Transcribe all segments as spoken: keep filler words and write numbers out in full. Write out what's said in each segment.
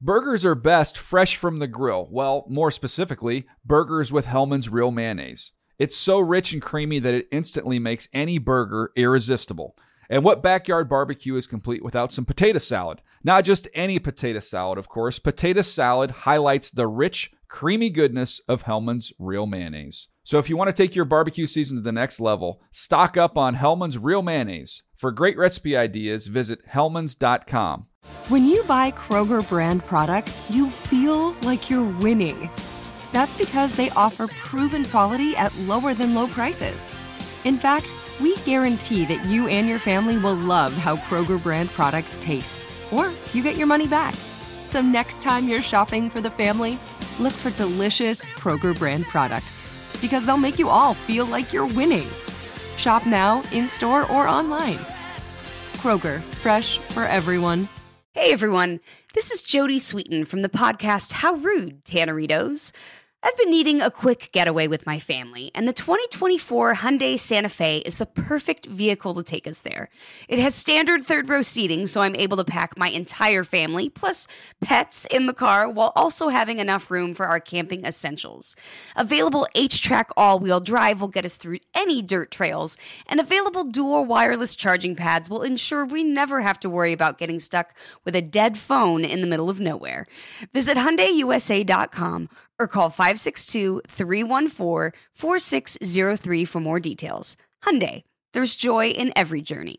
Burgers are best fresh from the grill. Well, more specifically, burgers with Hellmann's Real Mayonnaise. It's so rich and creamy that it instantly makes any burger irresistible. And what backyard barbecue is complete without some potato salad? Not just any potato salad, of course. Potato salad highlights the rich, creamy goodness of Hellmann's Real Mayonnaise. So if you want to take your barbecue season to the next level, stock up on Hellmann's Real Mayonnaise. For great recipe ideas, visit hellmanns dot com. When you buy Kroger brand products, you feel like you're winning. That's because they offer proven quality at lower than low prices. In fact, we guarantee that you and your family will love how Kroger brand products taste, or you get your money back. So next time you're shopping for the family, look for delicious Kroger brand products, because they'll make you all feel like you're winning. Shop now, in-store, or online. Kroger, fresh for everyone. Hey everyone, this is Jodie Sweetin from the podcast How Rude, Tanneritos. I've been needing a quick getaway with my family, and the twenty twenty-four Hyundai Santa Fe is the perfect vehicle to take us there. It has standard third-row seating, so I'm able to pack my entire family, plus pets, in the car, while also having enough room for our camping essentials. Available H-Track all-wheel drive will get us through any dirt trails, and available dual wireless charging pads will ensure we never have to worry about getting stuck with a dead phone in the middle of nowhere. Visit Hyundai U S A dot com or call five six two, three one four, four six zero three for more details. Hyundai, there's joy in every journey.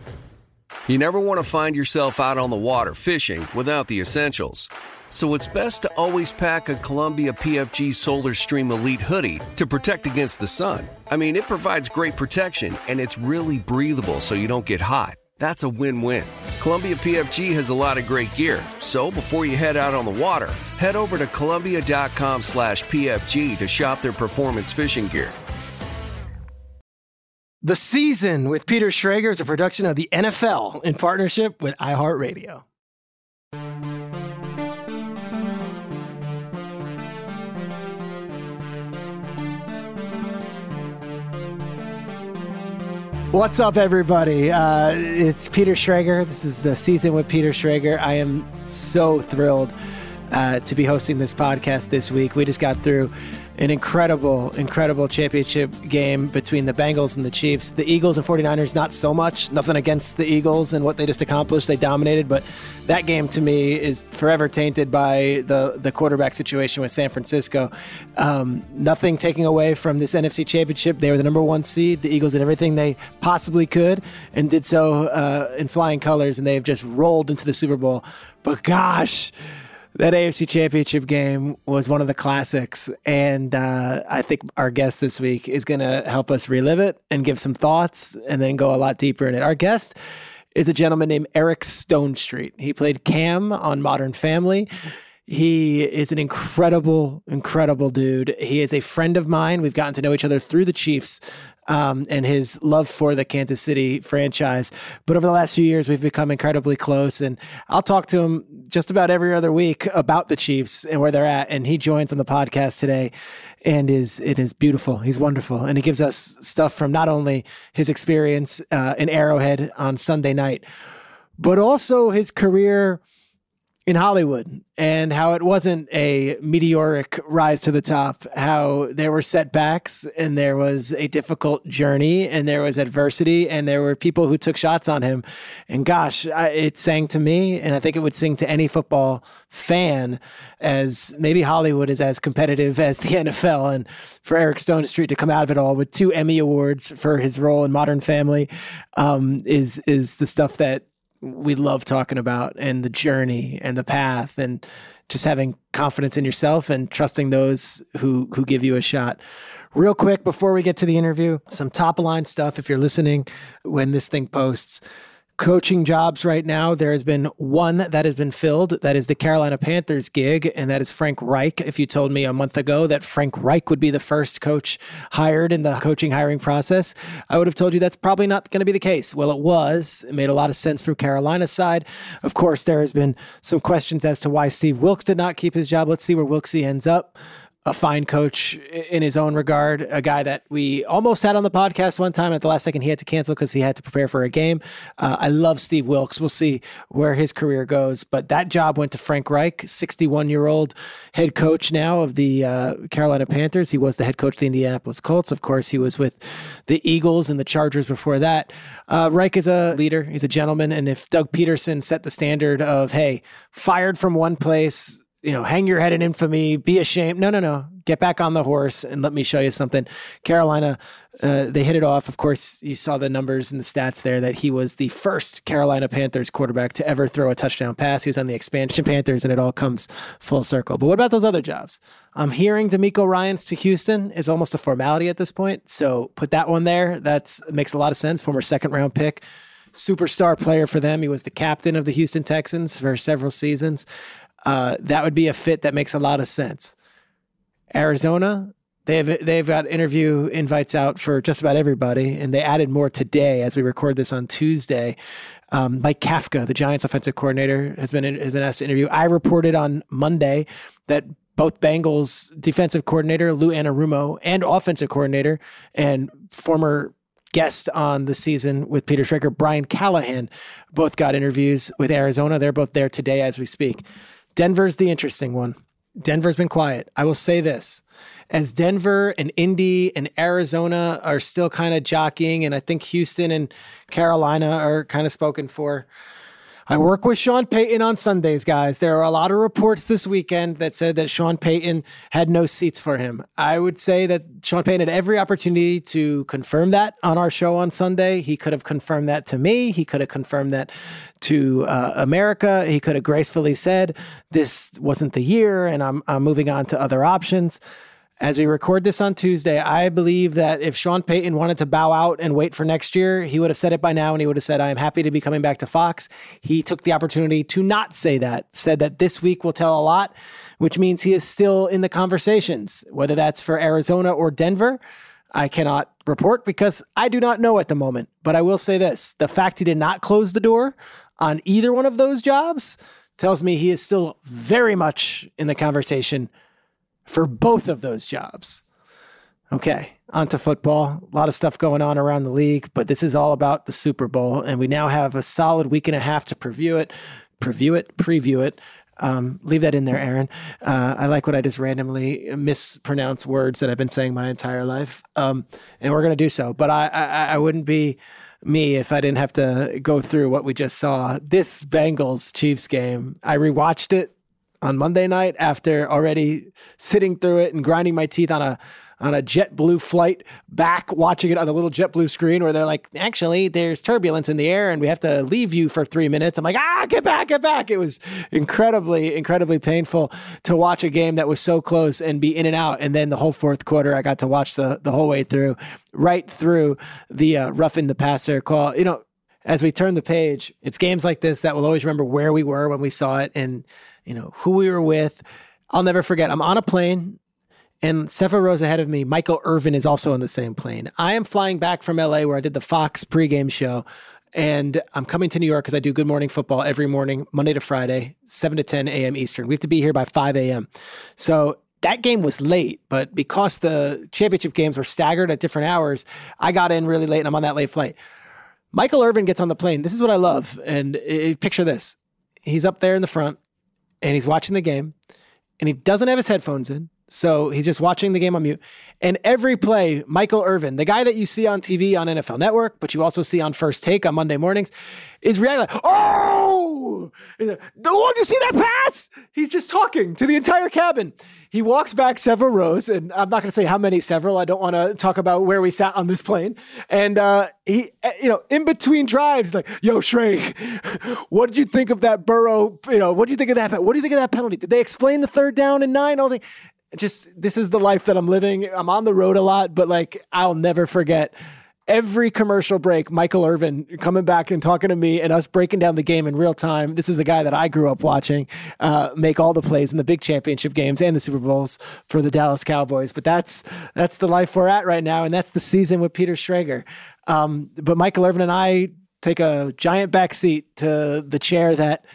You never want to find yourself out on the water fishing without the essentials. So it's best to always pack a Columbia P F G Solar Stream Elite hoodie to protect against the sun. I mean, it provides great protection, and it's really breathable so you don't get hot. That's a win-win. Columbia P F G has a lot of great gear, so before you head out on the water, head over to Columbia dot com slash P F G to shop their performance fishing gear. The Season with Peter Schrager is a production of the N F L in partnership with iHeartRadio. What's up, everybody? Uh, it's Peter Schrager. This is The Season with Peter Schrager. I am so thrilled uh, to be hosting this podcast this week. We just got through an incredible, incredible championship game between the Bengals and the Chiefs. The Eagles and 49ers, not so much. Nothing against the Eagles and what they just accomplished. They dominated, but that game to me is forever tainted by the, the quarterback situation with San Francisco. Um, nothing taking away from this N F C championship. They were the number one seed. The Eagles did everything they possibly could and did so uh, in flying colors, and they've just rolled into the Super Bowl. But gosh, that A F C Championship game was one of the classics, and uh, I think our guest this week is going to help us relive it and give some thoughts and then go a lot deeper in it. Our guest is a gentleman named Eric Stonestreet. He played Cam on Modern Family. He is an incredible, incredible dude. He is a friend of mine. We've gotten to know each other through the Chiefs um, and his love for the Kansas City franchise. But over the last few years, we've become incredibly close. And I'll talk to him just about every other week about the Chiefs and where they're at. And he joins on the podcast today and is it is beautiful. He's wonderful. And he gives us stuff from not only his experience uh, in Arrowhead on Sunday night, but also his career in Hollywood and how it wasn't a meteoric rise to the top, how there were setbacks and there was a difficult journey and there was adversity and there were people who took shots on him. And gosh, I, it sang to me, and I think it would sing to any football fan, as maybe Hollywood is as competitive as the N F L. And for Eric Stonestreet to come out of it all with two Emmy Awards for his role in Modern Family um, is is the stuff that we love talking about, and the journey and the path and just having confidence in yourself and trusting those who, who give you a shot. Real quick, before we get to the interview, some top of line stuff. If you're listening when this thing posts, coaching jobs right now, there has been one that has been filled. That is the Carolina Panthers gig, and that is Frank Reich. If you told me a month ago that Frank Reich would be the first coach hired in the coaching hiring process, I would have told you that's probably not going to be the case. Well, it was. It made a lot of sense from Carolina's side. Of course, there has been some questions as to why Steve Wilkes did not keep his job. Let's see where Wilkes ends up. a fine coach in his own regard, a guy that we almost had on the podcast one time. At the last second, he had to cancel because he had to prepare for a game. Uh, I love Steve Wilks. We'll see where his career goes. But that job went to Frank Reich, sixty-one-year-old head coach now of the uh, Carolina Panthers. He was the head coach of the Indianapolis Colts. Of course, he was with the Eagles and the Chargers before that. Uh, Reich is a leader. He's a gentleman. And if Doug Peterson set the standard of, hey, fired from one place, you know, hang your head in infamy, be ashamed. No, no, no. Get back on the horse and let me show you something. Carolina, uh, they hit it off. Of course, you saw the numbers and the stats there that he was the first Carolina Panthers quarterback to ever throw a touchdown pass. He was on the expansion Panthers, and it all comes full circle. But what about those other jobs? I'm hearing DeMeco Ryans to Houston is almost a formality at this point. So put that one there. That makes a lot of sense. Former second round pick, superstar player for them. He was the captain of the Houston Texans for several seasons. Uh, that would be a fit that makes a lot of sense. Arizona, they've they've got interview invites out for just about everybody, and they added more today as we record this on Tuesday. Um, Mike Kafka, the Giants offensive coordinator, has been has been asked to interview. I reported on Monday that both Bengals defensive coordinator Lou Anarumo and offensive coordinator and former guest on the season with Peter Schrager, Brian Callahan, both got interviews with Arizona. They're both there today as we speak. Denver's the interesting one. Denver's been quiet. I will say this. As Denver and Indy and Arizona are still kind of jockeying, and I think Houston and Carolina are kind of spoken for, I work with Sean Payton on Sundays, guys. There are a lot of reports this weekend that said that Sean Payton had no seats for him. I would say that Sean Payton had every opportunity to confirm that on our show on Sunday. He could have confirmed that to me. He could have confirmed that to uh, America. He could have gracefully said, this wasn't the year, and I'm, I'm moving on to other options. As we record this on Tuesday, I believe that if Sean Payton wanted to bow out and wait for next year, he would have said it by now, and he would have said, I am happy to be coming back to Fox. He took the opportunity to not say that, said that this week will tell a lot, which means he is still in the conversations, whether that's for Arizona or Denver. I cannot report because I do not know at the moment, but I will say this. The fact he did not close the door on either one of those jobs tells me he is still very much in the conversation for both of those jobs. Okay, on to football. A lot of stuff going on around the league, but this is all about the Super Bowl, and we now have a solid week and a half to preview it, preview it, preview it. Um, leave that in there, Aaron. Uh, I like when I just randomly mispronounce words that I've been saying my entire life, um, and we're going to do so. But I, I, I wouldn't be me if I didn't have to go through what we just saw. This Bengals-Chiefs game, I rewatched it on Monday night after already sitting through it and grinding my teeth on a on a JetBlue flight back, watching it on the little JetBlue screen where they're like, actually, there's turbulence in the air and we have to leave you for three minutes. I'm like, ah, get back, get back. It was incredibly, incredibly painful to watch a game that was so close and be in and out. And then the whole fourth quarter, I got to watch the, the whole way through, right through the uh, roughing the passer call. You know, as we turn the page, it's games like this that we'll always remember where we were when we saw it and, you know, who we were with. I'll never forget. I'm on a plane and several rows ahead of me, Michael Irvin is also on the same plane. I am flying back from L A where I did the Fox pregame show, and I'm coming to New York because I do Good Morning Football every morning, Monday to Friday, seven to ten a.m. Eastern. We have to be here by five a.m. So that game was late, but because the championship games were staggered at different hours, I got in really late and I'm on that late flight. Michael Irvin gets on the plane. This is what I love. And uh, picture this. He's up there in the front and he's watching the game and he doesn't have his headphones in. So he's just watching the game on mute. And every play, Michael Irvin, the guy that you see on T V on N F L Network, but you also see on First Take on Monday mornings, is reacting like, oh, did you see that pass? He's just talking to the entire cabin. He walks back several rows, and I'm not going to say how many several. I don't want to talk about where we sat on this plane. And uh, he, you know, in between drives, like, yo, Shrey, what did you think of that Burrow? You know, what do you think of that? What do you think of that penalty? Did they explain the third down and nine? All the Just, this is the life that I'm living. I'm on the road a lot, but like, I'll never forget every commercial break, Michael Irvin coming back and talking to me and us breaking down the game in real time. This is a guy that I grew up watching, uh, make all the plays in the big championship games and the Super Bowls for the Dallas Cowboys. But that's, that's the life we're at right now. And that's the season with Peter Schrager. Um, but Michael Irvin and I take a giant backseat to the chair that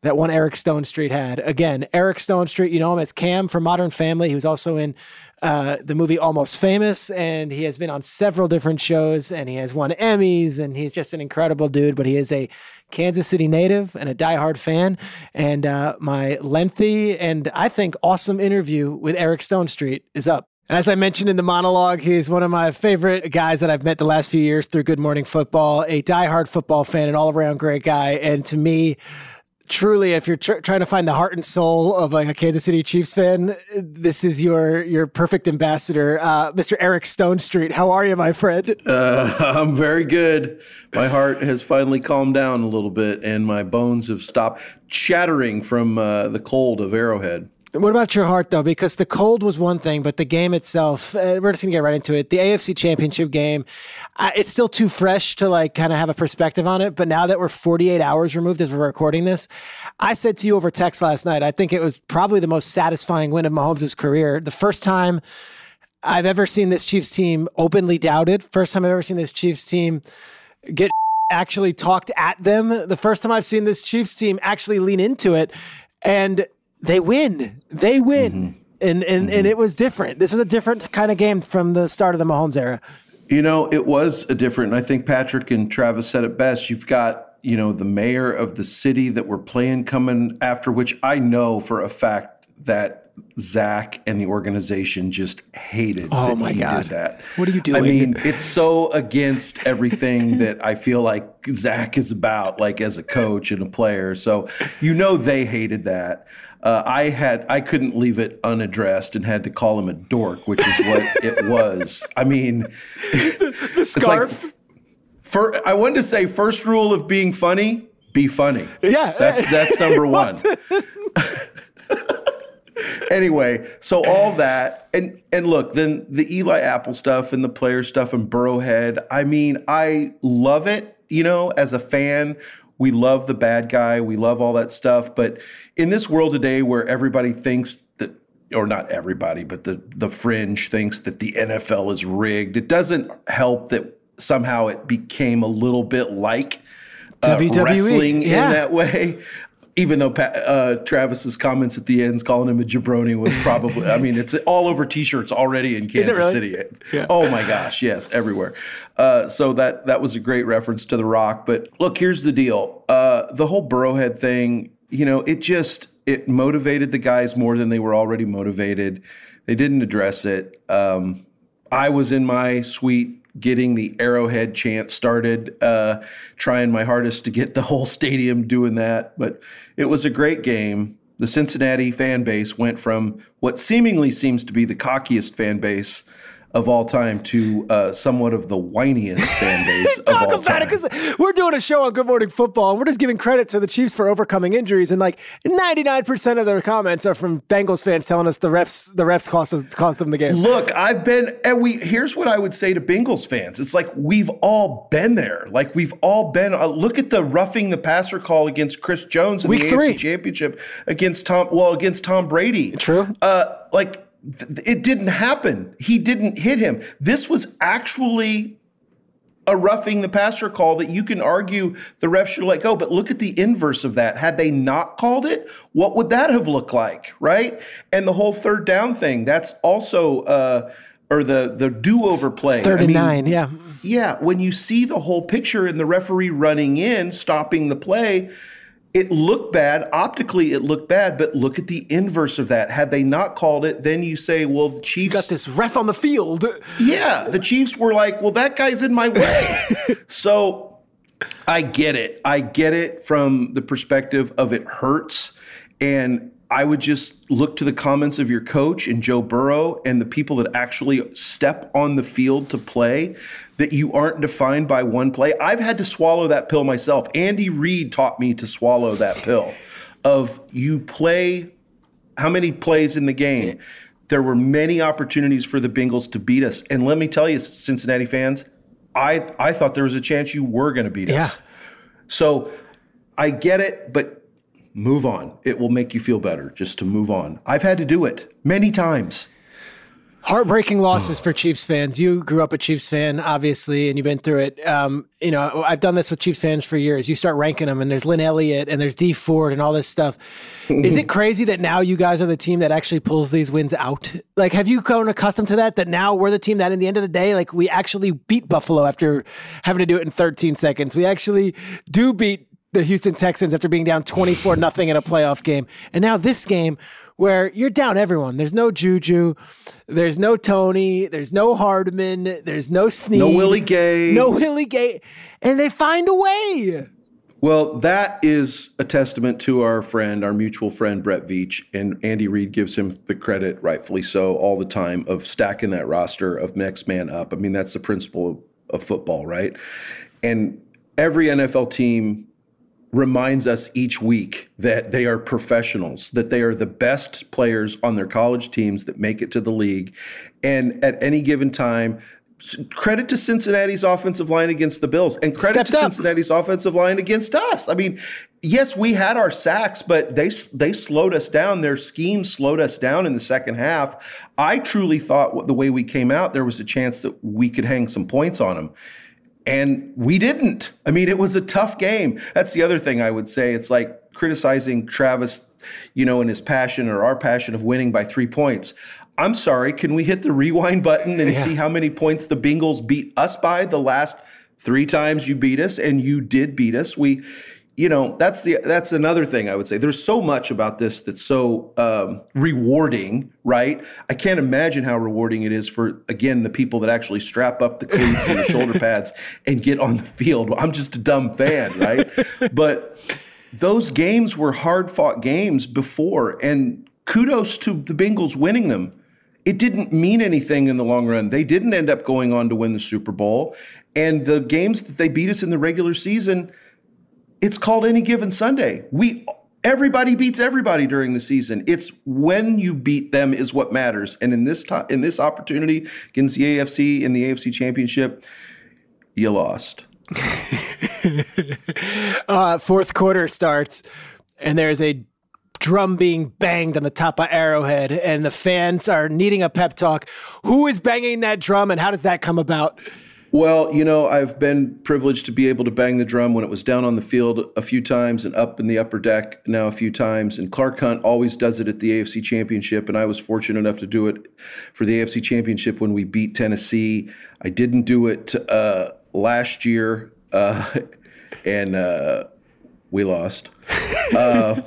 that one Eric Stonestreet had. Again, Eric Stonestreet, you know him as Cam from Modern Family. He was also in uh, the movie Almost Famous, and he has been on several different shows, and he has won Emmys, and he's just an incredible dude, but he is a Kansas City native and a diehard fan. And uh, my lengthy and I think awesome interview with Eric Stonestreet is up. As I mentioned in the monologue, he's one of my favorite guys that I've met the last few years through Good Morning Football, a diehard football fan, an all-around great guy. And to me, truly, if you're tr- trying to find the heart and soul of like a Kansas City Chiefs fan, this is your your perfect ambassador, uh, Mister Eric Stonestreet. How are you, my friend? Uh, I'm very good. My heart has finally calmed down a little bit, and my bones have stopped chattering from uh, the cold of Arrowhead. What about your heart, though? Because the cold was one thing, but the game itself, uh, we're just going to get right into it. The A F C Championship game, uh, it's still too fresh to like kind of have a perspective on it. But now that we're forty-eight hours removed as we're recording this, I said to you over text last night, I think it was probably the most satisfying win of Mahomes' career. The first time I've ever seen this Chiefs team openly doubted. First time I've ever seen this Chiefs team get actually talked at them. The first time I've seen this Chiefs team actually lean into it. And they win. They win. Mm-hmm. And and mm-hmm. and it was different. This was a different kind of game from the start of the Mahomes era. You know, it was a different. I think Patrick and Travis said it best. You've got, you know, the mayor of the city that we're playing coming after, which I know for a fact that Zach and the organization just hated. Oh that my he God. Did that. What are you doing? I mean, it's so against everything that I feel like Zach is about, like as a coach and a player. So, you know, they hated that. Uh, I had I couldn't leave it unaddressed and had to call him a dork, which is what it was. I mean, the, the scarf. Like, for I wanted to say, first rule of being funny: be funny. Yeah, that's that's number one. Anyway, so all that and and look, then the Eli Apple stuff and the player stuff and Burrowhead. I mean, I love it. You know, as a fan. We love the bad guy. We love all that stuff. But in this world today where everybody thinks that, or not everybody, but the, the fringe thinks that the N F L is rigged, it doesn't help that somehow it became a little bit like uh, W W E. Wrestling yeah. in that way. Even though uh, Travis's comments at the end calling him a jabroni was probably, I mean, it's all over T-shirts already in Kansas really? City. Yeah. Oh my gosh, yes, everywhere. Uh, so that that was a great reference to The Rock. But look, here's the deal: uh, the whole Burrowhead thing. You know, it just it motivated the guys more than they were already motivated. They didn't address it. Um, I was in my suite getting the Arrowhead chant started, uh, trying my hardest to get the whole stadium doing that. But it was a great game. The Cincinnati fan base went from what seemingly seems to be the cockiest fan base of all time to uh, somewhat of the whiniest fan base of Talk all about time. it, because we're doing a show on Good Morning Football, and we're just giving credit to the Chiefs for overcoming injuries, and like ninety-nine percent of their comments are from Bengals fans telling us the refs the refs cost, us, cost them the game. Look, I've been, and we, here's what I would say to Bengals fans. It's like, we've all been there. Like, we've all been, uh, look at the roughing the passer call against Chris Jones in Week the three. A F C Championship against Tom, well, against Tom Brady. True. Uh, like, th- it didn't happen. He didn't hit him. This was actually a roughing the passer call that you can argue the ref should let go. But look at the inverse of that. Had they not called it, what would that have looked like, right? And the whole third down thing, that's also, uh, or the, the do-over play. Third and I mean, nine, yeah. Yeah, when you see the whole picture and the referee running in, stopping the play, it looked bad. Optically, it looked bad, but look at the inverse of that. Had they not called it, then you say, well, the Chiefs... You got this ref on the field. Yeah, the Chiefs were like, well, that guy's in my way. So I get it. I get it from the perspective of it hurts. And I would just look to the comments of your coach and Joe Burrow and the people that actually step on the field to play, that you aren't defined by one play. I've had to swallow that pill myself. Andy Reid taught me to swallow that pill of you play how many plays in the game. There were many opportunities for the Bengals to beat us. And let me tell you, Cincinnati fans, I, I thought there was a chance you were going to beat yeah. us. So I get it, but move on. It will make you feel better just to move on. I've had to do it many times. Heartbreaking losses for Chiefs fans. You grew up a Chiefs fan, obviously, and you've been through it. Um, you know, I've done this with Chiefs fans for years. You start ranking them, and there's Lynn Elliott, and there's Dee Ford, and all this stuff. Is it crazy that now you guys are the team that actually pulls these wins out? Like, have you grown accustomed to that, that now we're the team that, in the end of the day, like, we actually beat Buffalo after having to do it in thirteen seconds. We actually do beat the Houston Texans after being down twenty-four nothing in a playoff game. And now this game, where you're down everyone. There's no Juju. There's no Tony. There's no Hardman. There's no Snead. No Willie Gay. No Willie Gay. And they find a way. Well, that is a testament to our friend, our mutual friend, Brett Veach. And Andy Reid gives him the credit, rightfully so, all the time, of stacking that roster of next man up. I mean, that's the principle of, of football, right? And every N F L team reminds us each week that they are professionals, that they are the best players on their college teams that make it to the league. And at any given time, credit to Cincinnati's offensive line against the Bills, and credit Stepped to up. Cincinnati's offensive line against us. I mean, yes, we had our sacks, but they they slowed us down. Their scheme slowed us down in the second half. I truly thought the way we came out, there was a chance that we could hang some points on them. And we didn't. I mean, it was a tough game. That's the other thing I would say. It's like criticizing Travis, you know, and his passion or our passion of winning by three points. I'm sorry. Can we hit the rewind button and Yeah. see how many points the Bengals beat us by the last three times you beat us? And you did beat us. We, you know, that's the that's another thing I would say. There's so much about this that's so um, rewarding, right? I can't imagine how rewarding it is for, again, the people that actually strap up the cleats and the shoulder pads and get on the field. I'm just a dumb fan, right? But those games were hard-fought games before, and kudos to the Bengals winning them. It didn't mean anything in the long run. They didn't end up going on to win the Super Bowl. And the games that they beat us in the regular season, it's called any given Sunday. We everybody beats everybody during the season. It's when you beat them is what matters. And in this to- in this opportunity against the A F C in the A F C Championship, you lost. uh, fourth quarter starts, and there's a drum being banged on the top of Arrowhead, and the fans are needing a pep talk. Who is banging that drum, and how does that come about? Well, you know, I've been privileged to be able to bang the drum when it was down on the field a few times and up in the upper deck now a few times. And Clark Hunt always does it at the A F C Championship, and I was fortunate enough to do it for the A F C Championship when we beat Tennessee. I didn't do it uh, last year, uh, and uh, we lost. Uh,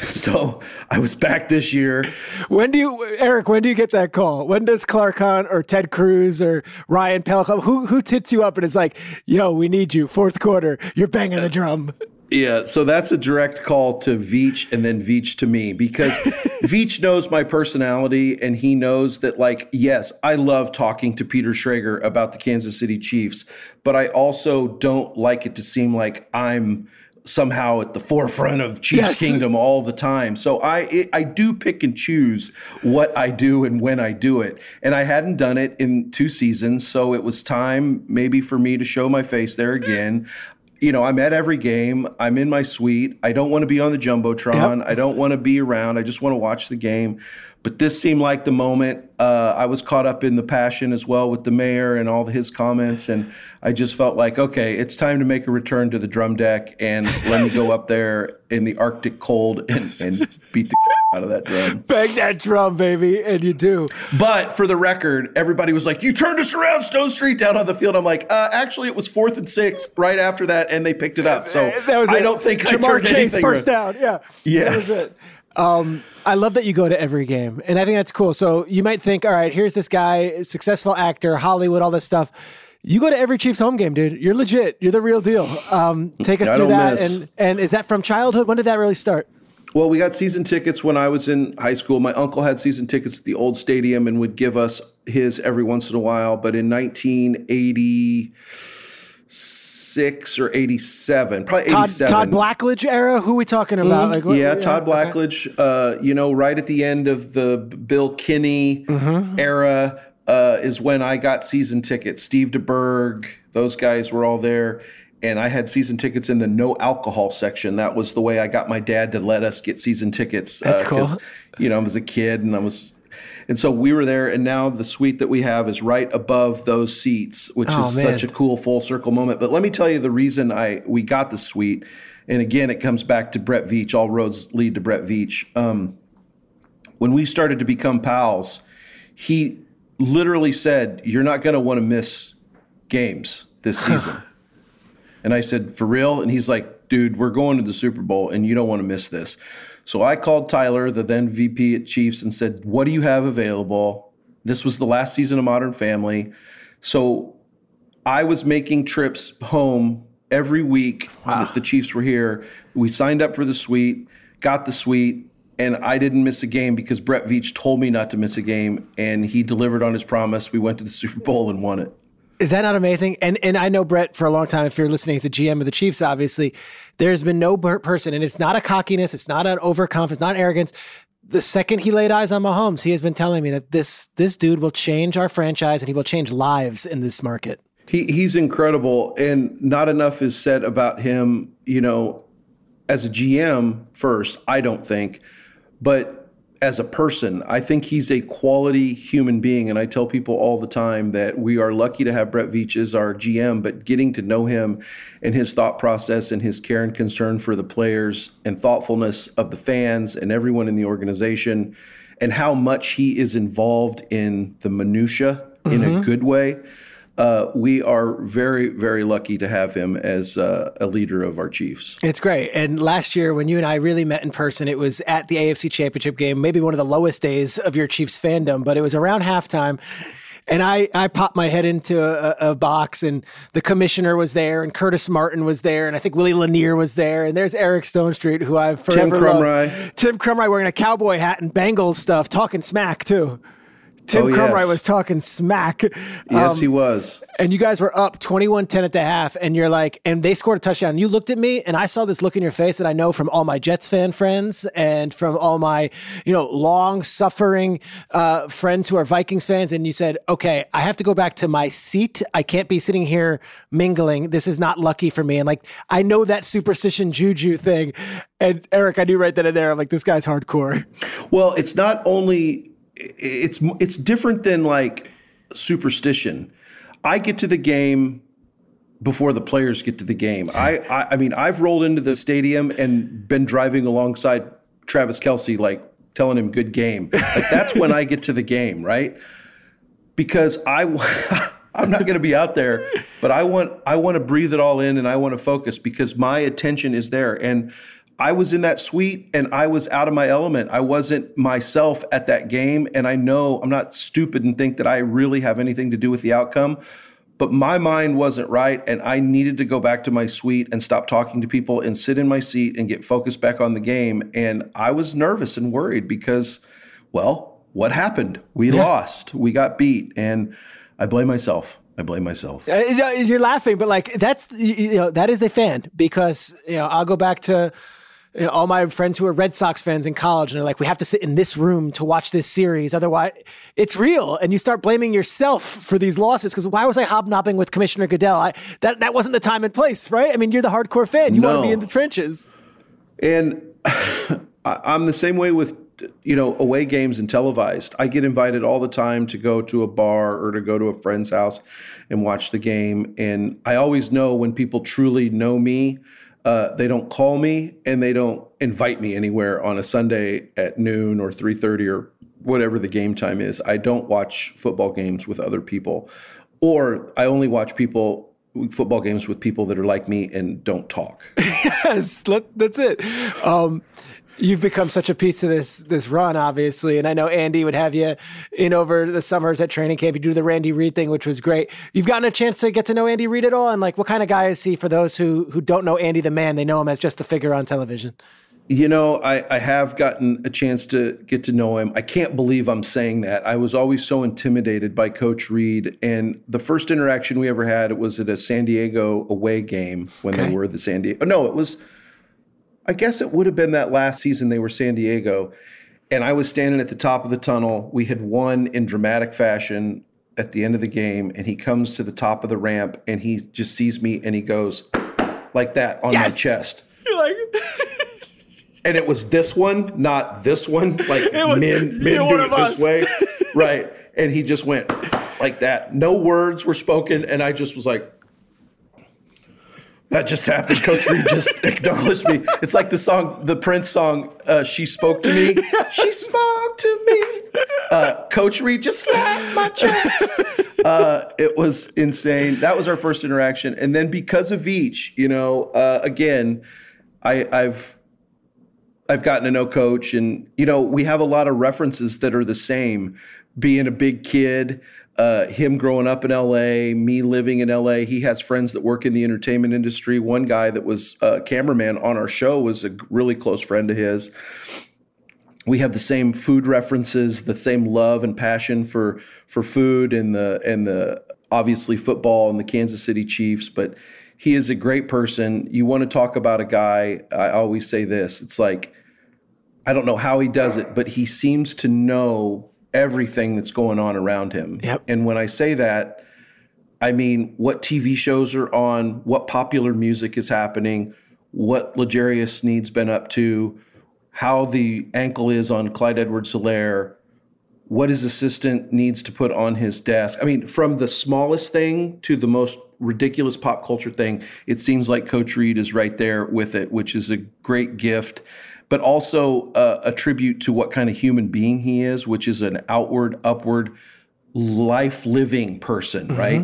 so I was back this year. When do you, Eric, when do you get that call? When does Clark Hunt or Ted Cruz or Ryan Pellico, who who hits you up and is like, yo, we need you, fourth quarter, you're banging the drum? Yeah, so that's a direct call to Veach and then Veach to me, because Veach knows my personality, and he knows that, like, yes, I love talking to Peter Schrager about the Kansas City Chiefs, but I also don't like it to seem like I'm somehow at the forefront of Chiefs Yes. Kingdom all the time. So I it, I do pick and choose what I do and when I do it. And I hadn't done it in two seasons, so it was time maybe for me to show my face there again. You know, I'm at every game. I'm in my suite. I don't want to be on the Jumbotron. Yep. I don't want to be around. I just want to watch the game. But this seemed like the moment. Uh, I was caught up in the passion as well with the mayor and all his comments. And I just felt like, okay, it's time to make a return to the drum deck and let me go up there in the Arctic cold and, and beat the out of that drum. Bang that drum, baby, and you do. But for the record, everybody was like, you turned us around Stone Street down on the field. I'm like, uh, actually, it was fourth and six right after that, and they picked it up. So That was I it. don't think I Jamar turned Chase anything first around. down. Yeah. Yes. That was it. Um, I love that you go to every game, and I think that's cool. So you might think, all right, here's this guy, successful actor, Hollywood, all this stuff. You go to every Chiefs home game, dude. You're legit. You're the real deal. Um, take us I through don't that. miss. And and is that from childhood? When did that really start? Well, we got season tickets when I was in high school. My uncle had season tickets at the old stadium and would give us his every once in a while. But in nineteen eighty-six or eighty-seven, probably Todd, eighty-seven. Todd Blackledge era? Who are we talking about? Mhm. Like, what- yeah, Todd okay. Blackledge, uh, you know, right at the end of the Bill Kinney Mm-hmm. era uh, is when I got season tickets. Steve DeBerg, those guys were all there. And I had season tickets in the no alcohol section. That was the way I got my dad to let us get season tickets. That's uh, 'cause, cool. You know, I was a kid and I was And so we were there, and now the suite that we have is right above those seats, which Oh, is man. such a cool full circle moment. But let me tell you the reason I we got the suite, and again, it comes back to Brett Veach. All roads lead to Brett Veach. Um, when we started to become pals, he literally said, "You're not going to want to miss games this season." And I said, "For real?" And he's like, "Dude, we're going to the Super Bowl, and you don't want to miss this." So I called Tyler, the then V P at Chiefs, and said, "What do you have available?" This was the last season of Modern Family. So I was making trips home every week wow. that the Chiefs were here. We signed up for the suite, got the suite, and I didn't miss a game because Brett Veach told me not to miss a game, and he delivered on his promise. We went to the Super Bowl and won it. Is that not amazing? And and I know Brett for a long time. If you're listening as a G M of the Chiefs, obviously, there's been no person, and it's not a cockiness, it's not an overconfidence, not arrogance. The second he laid eyes on Mahomes, he has been telling me that this this dude will change our franchise and he will change lives in this market. He he's incredible, and not enough is said about him. You know, as a G M first, I don't think, but as a person, I think he's a quality human being. And I tell people all the time that we are lucky to have Brett Veach as our G M, but getting to know him and his thought process and his care and concern for the players and thoughtfulness of the fans and everyone in the organization, and how much he is involved in the minutia mm-hmm. in a good way. Uh, we are very, very lucky to have him as uh, a leader of our Chiefs. It's great. And last year, when you and I really met in person, it was at the A F C Championship game, maybe one of the lowest days of your Chiefs fandom, but it was around halftime. And I, I popped my head into a, a box, and the commissioner was there, and Curtis Martin was there, and I think Willie Lanier was there, and there's Eric Stonestreet, who I've forever Tim Crumry. loved. Tim Crumry wearing a cowboy hat and Bengals stuff, talking smack, too. Tim oh, Crumry yes. was talking smack. Yes, um, he was. And you guys were up twenty-one ten at the half, and you're like, and they scored a touchdown. You looked at me, and I saw this look in your face that I know from all my Jets fan friends and from all my, you know, long-suffering uh, friends who are Vikings fans. And you said, okay, I have to go back to my seat. I can't be sitting here mingling. This is not lucky for me. And like, I know that superstition juju thing. And Eric, I knew right then and there, I'm like, this guy's hardcore. Well, it's not only... It's it's different than like superstition. I get to the game before the players get to the game. I, I I mean, I've rolled into the stadium and been driving alongside Travis Kelce, like telling him good game. Like that's when I get to the game, right? Because I I'm not going to be out there, but I want I want to breathe it all in and I want to focus because my attention is there. And I was in that suite and I was out of my element. I wasn't myself at that game. And I know I'm not stupid and think that I really have anything to do with the outcome, but my mind wasn't right. And I needed to go back to my suite and stop talking to people and sit in my seat and get focused back on the game. And I was nervous and worried because, well, what happened? We yeah. lost. We got beat. And I blame myself. I blame myself. Uh, you're laughing, but like, that's, you know, that is a fan because, you know, I'll go back to, you know, all my friends who are Red Sox fans in college, and they're like, we have to sit in this room to watch this series. Otherwise, it's real. And you start blaming yourself for these losses because why was I hobnobbing with Commissioner Goodell? I, that, that wasn't the time and place, right? I mean, you're the hardcore fan. You no. want to be in the trenches. And I'm the same way with, you know, away games and televised. I get invited all the time to go to a bar or to go to a friend's house and watch the game. And I always know when people truly know me, Uh, they don't call me and they don't invite me anywhere on a Sunday at noon or three thirty or whatever the game time is. I don't watch football games with other people, or I only watch people football games with people that are like me and don't talk. Yes, let, that's it. Um, You've become such a piece of this this run, obviously, and I know Andy would have you in over the summers at training camp. You do the Randy Reid thing, which was great. You've gotten a chance to get to know Andy Reid at all, and like, what kind of guy is he? For those who who don't know Andy the man, they know him as just the figure on television. You know, I, I have gotten a chance to get to know him. I can't believe I'm saying that. I was always so intimidated by Coach Reid, and the first interaction we ever had, it was at a San Diego away game when okay. they were the San Diego. No, it was. I guess it would have been that last season they were San Diego, and I was standing at the top of the tunnel. We had won in dramatic fashion at the end of the game, and he comes to the top of the ramp, and he just sees me, and he goes like that on yes! my chest. You're like, And it was this one, not this one. Like It was men, men either do one it of this us. way. Right. And he just went like that. No words were spoken. And I just was like, that just happened. Coach Reid just acknowledged me. It's like the song, the Prince song, uh, She Spoke to Me. She spoke to me. Uh, Coach Reid just slapped my chest. Uh, it was insane. That was our first interaction. And then because of Veach, you know, uh, again, I, I've I've gotten to know Coach, and, you know, we have a lot of references that are the same. Being a big kid, uh, him growing up in L A, me living in L A. He has friends that work in the entertainment industry. One guy that was a cameraman on our show was a really close friend of his. We have the same food references, the same love and passion for for food, and the and the obviously football and the Kansas City Chiefs. But he is a great person. You want to talk about a guy, I always say this. It's like, I don't know how he does it, but he seems to know everything that's going on around him. Yep. And when I say that, I mean what T V shows are on, what popular music is happening, what L'Jarius Sneed's been up to, how the ankle is on Clyde Edwards-Helaire, what his assistant needs to put on his desk. I mean, from the smallest thing to the most ridiculous pop culture thing, it seems like Coach Reid is right there with it, which is a great gift, but also uh, a tribute to what kind of human being he is, which is an outward, upward, life-living person, mm-hmm. right?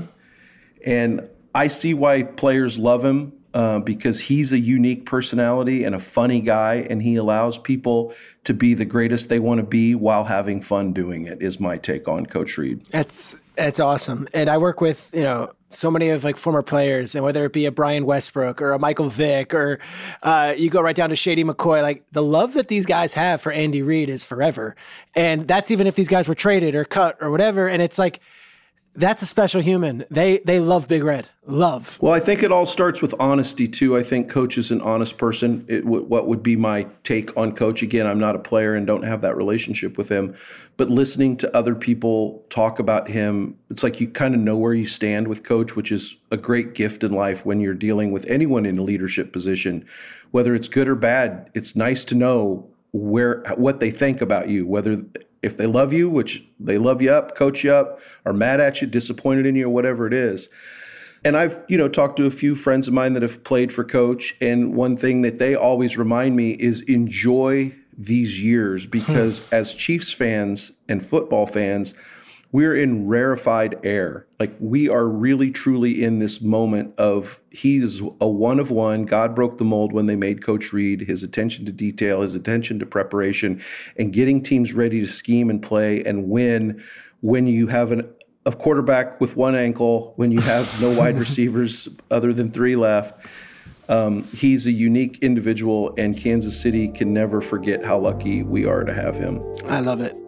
And I see why players love him. Uh, because he's a unique personality and a funny guy, and he allows people to be the greatest they want to be while having fun doing it, is my take on Coach Reid. That's that's awesome. And I work with, you know, so many of like former players, and whether it be a Brian Westbrook or a Michael Vick, or uh, you go right down to Shady McCoy, like the love that these guys have for Andy Reid is forever. And that's even if these guys were traded or cut or whatever. And it's like, that's a special human. They they love Big Red. Love. Well, I think it all starts with honesty, too. I think Coach is an honest person. It w- what would be my take on Coach? Again, I'm not a player and don't have that relationship with him. But listening to other people talk about him, it's like you kind of know where you stand with Coach, which is a great gift in life when you're dealing with anyone in a leadership position. Whether it's good or bad, it's nice to know where what they think about you, whether if they love you, which they love you up, coach you up, are mad at you, disappointed in you, or whatever it is. And I've, you know, talked to a few friends of mine that have played for Coach, and one thing that they always remind me is enjoy these years, because as Chiefs fans and football fans, we're in rarefied air. Like, we are really, truly in this moment of he's a one of one. God broke the mold when they made Coach Reid. His attention to detail, his attention to preparation, and getting teams ready to scheme and play and win when you have an, a quarterback with one ankle, when you have no wide receivers other than three left. Um, he's a unique individual, and Kansas City can never forget how lucky we are to have him. I love it.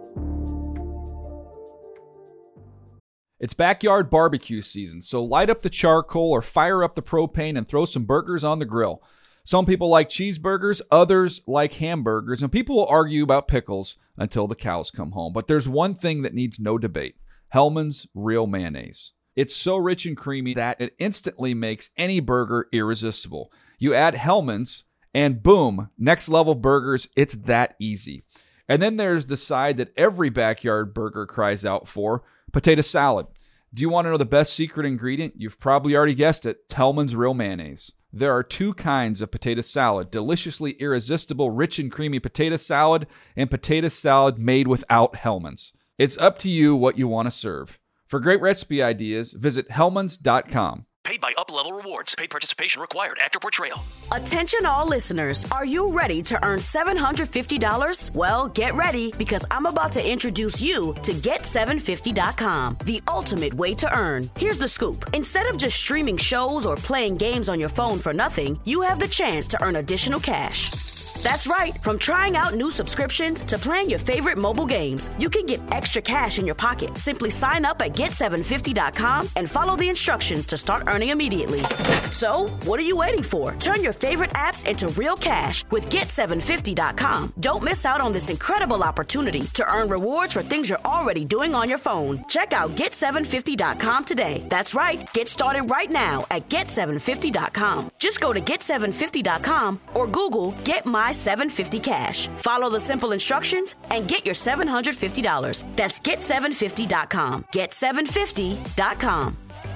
It's backyard barbecue season, so light up the charcoal or fire up the propane and throw some burgers on the grill. Some people like cheeseburgers, others like hamburgers, and people will argue about pickles until the cows come home. But there's one thing that needs no debate: Hellmann's Real Mayonnaise. It's so rich and creamy that it instantly makes any burger irresistible. You add Hellmann's and boom, next level burgers. It's that easy. And then there's the side that every backyard burger cries out for: potato salad. Do you want to know the best secret ingredient? You've probably already guessed it. Hellmann's Real Mayonnaise. There are two kinds of potato salad: deliciously irresistible, rich and creamy potato salad, and potato salad made without Hellmann's. It's up to you what you want to serve. For great recipe ideas, visit hellmanns dot com. Paid by Up Level Rewards. Paid participation required. Actor portrayal. Attention all listeners. Are you ready to earn seven hundred fifty dollars? Well, get ready, because I'm about to introduce you to get seven fifty dot com, the ultimate way to earn. Here's the scoop. Instead of just streaming shows or playing games on your phone for nothing, you have the chance to earn additional cash. That's right. From trying out new subscriptions to playing your favorite mobile games, you can get extra cash in your pocket. Simply sign up at get seven fifty dot com and follow the instructions to start earning immediately. So, what are you waiting for? Turn your favorite apps into real cash with get seven fifty dot com. Don't miss out on this incredible opportunity to earn rewards for things you're already doing on your phone. Check out get seven fifty dot com today. That's right. Get started right now at get seven fifty dot com. Just go to get seven fifty dot com or Google Get My my seven fifty cash. Follow the simple instructions and get your seven hundred fifty dollars. That's get seven fifty dot com. get seven fifty dot com.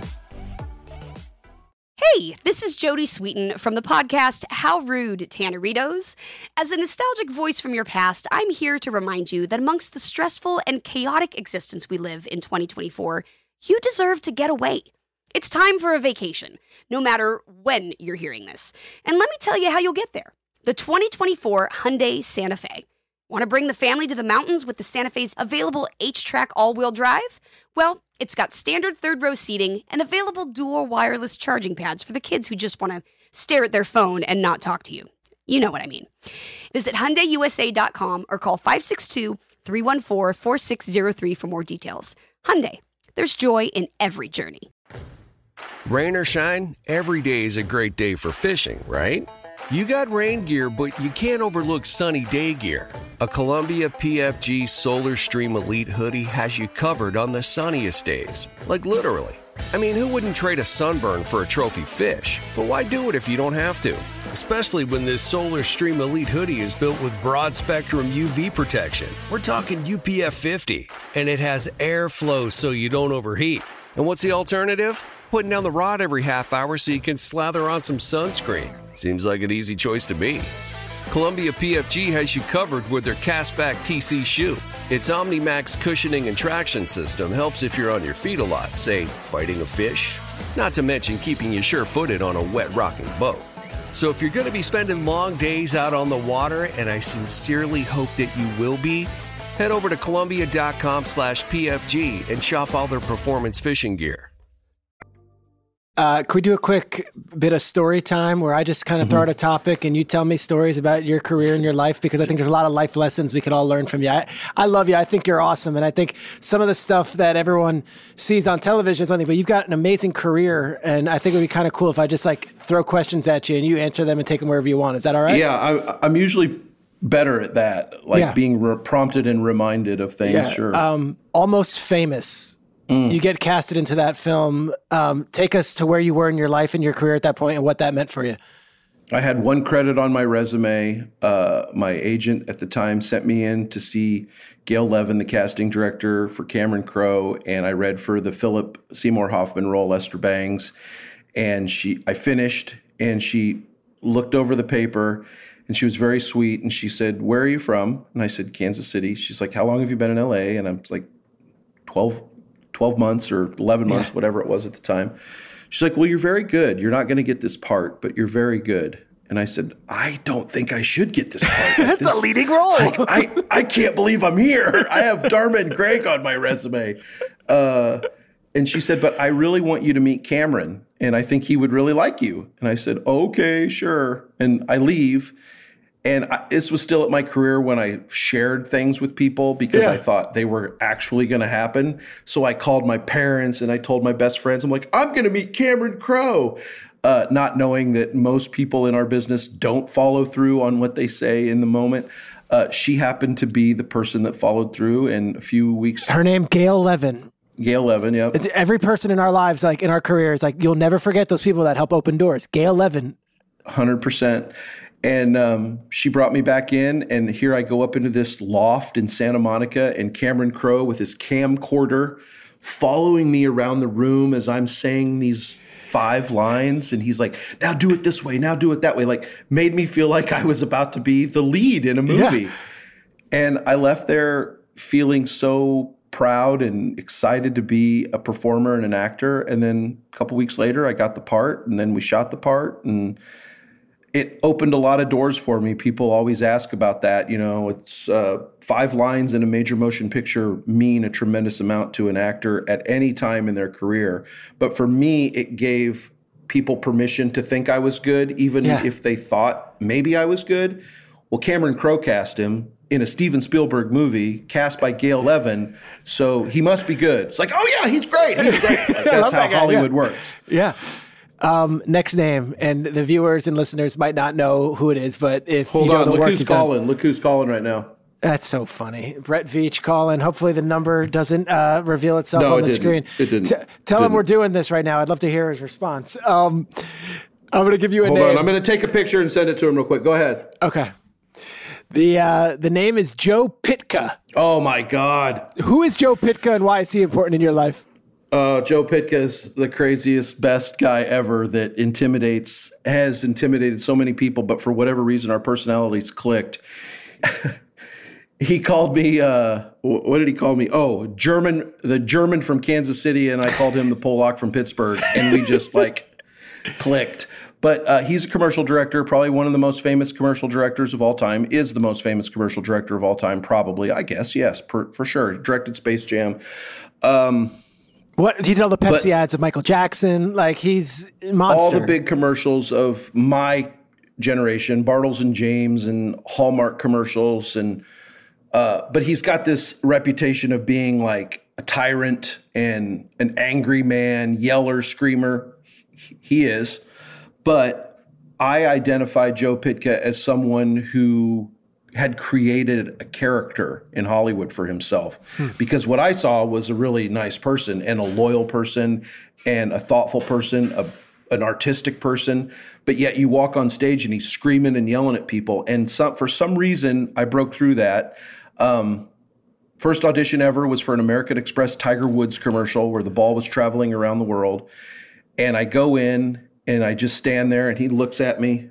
Hey, this is Jodie Sweetin from the podcast How Rude, Tanneritos. As a nostalgic voice from your past, I'm here to remind you that amongst the stressful and chaotic existence we live in twenty twenty-four, you deserve to get away. It's time for a vacation, no matter when you're hearing this. And let me tell you how you'll get there. The twenty twenty-four Hyundai Santa Fe. Want to bring the family to the mountains with the Santa Fe's available H-Track all-wheel drive? Well, it's got standard third-row seating and available dual wireless charging pads for the kids who just want to stare at their phone and not talk to you. You know what I mean. Visit Hyundai U S A dot com or call five six two, three one four, four six zero three for more details. Hyundai, there's joy in every journey. Rain or shine, every day is a great day for fishing, right? You got rain gear, but you can't overlook sunny day gear. A Columbia P F G Solar Stream Elite hoodie has you covered on the sunniest days. Like literally. I mean, who wouldn't trade a sunburn for a trophy fish? But why do it if you don't have to? Especially when this Solar Stream Elite hoodie is built with broad spectrum U V protection. We're talking U P F fifty, and it has airflow so you don't overheat. And what's the alternative? Putting down the rod every half hour so you can slather on some sunscreen. Seems like an easy choice to me. Columbia P F G has you covered with their Castback T C shoe. Its OmniMax cushioning and traction system helps if you're on your feet a lot, say, fighting a fish. Not to mention keeping you sure-footed on a wet rocking boat. So if you're going to be spending long days out on the water, and I sincerely hope that you will be, head over to Columbia dot com slash P F G and shop all their performance fishing gear. Uh, could we do a quick bit of story time where I just kind of mm-hmm. throw out a topic and you tell me stories about your career and your life? Because I think there's a lot of life lessons we could all learn from you. I, I love you. I think you're awesome. And I think some of the stuff that everyone sees on television is one thing, but you've got an amazing career. And I think it would be kind of cool if I just like throw questions at you and you answer them and take them wherever you want. Is that all right? Yeah, I, I'm usually better at that, like yeah. being re- prompted and reminded of things. Yeah. Sure. Um, Almost Famous. Mm. You get casted into that film. Um, take us to where you were in your life and your career at that point and what that meant for you. I had one credit on my resume. Uh, my agent at the time sent me in to see Gail Levin, the casting director for Cameron Crowe, and I read for the Philip Seymour Hoffman role, Lester Bangs. And she, I finished, and she looked over the paper, and she was very sweet, and she said, "Where are you from?" And I said, "Kansas City." She's like, "How long have you been in L A?" And I'm like, twelve, twelve months or eleven months, yeah. whatever it was at the time. She's like, "Well, you're very good. You're not going to get this part, but you're very good." And I said, "I don't think I should get this part." Like, That's this, a leading role. I, I, I can't believe I'm here. I have Dharma and Greg on my resume. Uh, and she said, "But I really want you to meet Cameron, and I think he would really like you." And I said, "Okay, sure." And I leave. And I, this was still at my career when I shared things with people because yeah. I thought they were actually going to happen. So I called my parents and I told my best friends, I'm like, "I'm going to meet Cameron Crowe," uh, not knowing that most people in our business don't follow through on what they say in the moment. Uh, she happened to be the person that followed through, and a few weeks. Her name, Gail Levin. Gail Levin, yeah. Every person in our lives, like in our careers, like you'll never forget those people that help open doors. Gail Levin. one hundred percent. And um, she brought me back in, and here I go up into this loft in Santa Monica, and Cameron Crowe with his camcorder following me around the room as I'm saying these five lines. And he's like, "Now do it this way, now do it that way." Like, made me feel like I was about to be the lead in a movie. Yeah. And I left there feeling so proud and excited to be a performer and an actor. And then a couple weeks later, I got the part, and then we shot the part, and it opened a lot of doors for me. People always ask about that. You know, it's uh, five lines in a major motion picture mean a tremendous amount to an actor at any time in their career. But for me, it gave people permission to think I was good, even yeah. if they thought maybe I was good. Well, Cameron Crowe cast him in a Steven Spielberg movie, cast by Gail Levin, so he must be good. It's like, oh yeah, he's great. He's great. Like, that's how that Hollywood yeah. works. Yeah. Um, next name, and the viewers and listeners might not know who it is, but if Hold you know on, the look work who's he's calling. done, Look who's calling right now. That's so funny. Brett Veach calling. Hopefully the number doesn't uh, reveal itself no, on it the didn't. screen. It didn't. T- tell didn't. him we're doing this right now. I'd love to hear his response. Um, I'm going to give you a Hold name. on. I'm going to take a picture and send it to him real quick. Go ahead. Okay. The uh, the name is Joe Pytka. Oh, my God. Who is Joe Pytka and why is he important in your life? Uh, Joe Pytka is the craziest, best guy ever that intimidates, has intimidated so many people, but for whatever reason, our personalities clicked. He called me, uh, what did he call me? Oh, German, the German from Kansas City, and I called him the Polak from Pittsburgh, and we just like clicked. But uh, he's a commercial director, probably one of the most famous commercial directors of all time, is the most famous commercial director of all time, probably, I guess, yes, per, for sure. Directed Space Jam. Um, What he did all the Pepsi but, ads of Michael Jackson, like he's a monster. All the big commercials of my generation, Bartles and James and Hallmark commercials, and uh, but he's got this reputation of being like a tyrant and an angry man, yeller, screamer. He is, but I identified Joe Pytka as someone who had created a character in Hollywood for himself hmm. because what I saw was a really nice person and a loyal person and a thoughtful person, a, an artistic person, but yet you walk on stage and he's screaming and yelling at people. And some, for some reason, I broke through that. Um, first audition ever was for an American Express Tiger Woods commercial where the ball was traveling around the world. And I go in and I just stand there and he looks at me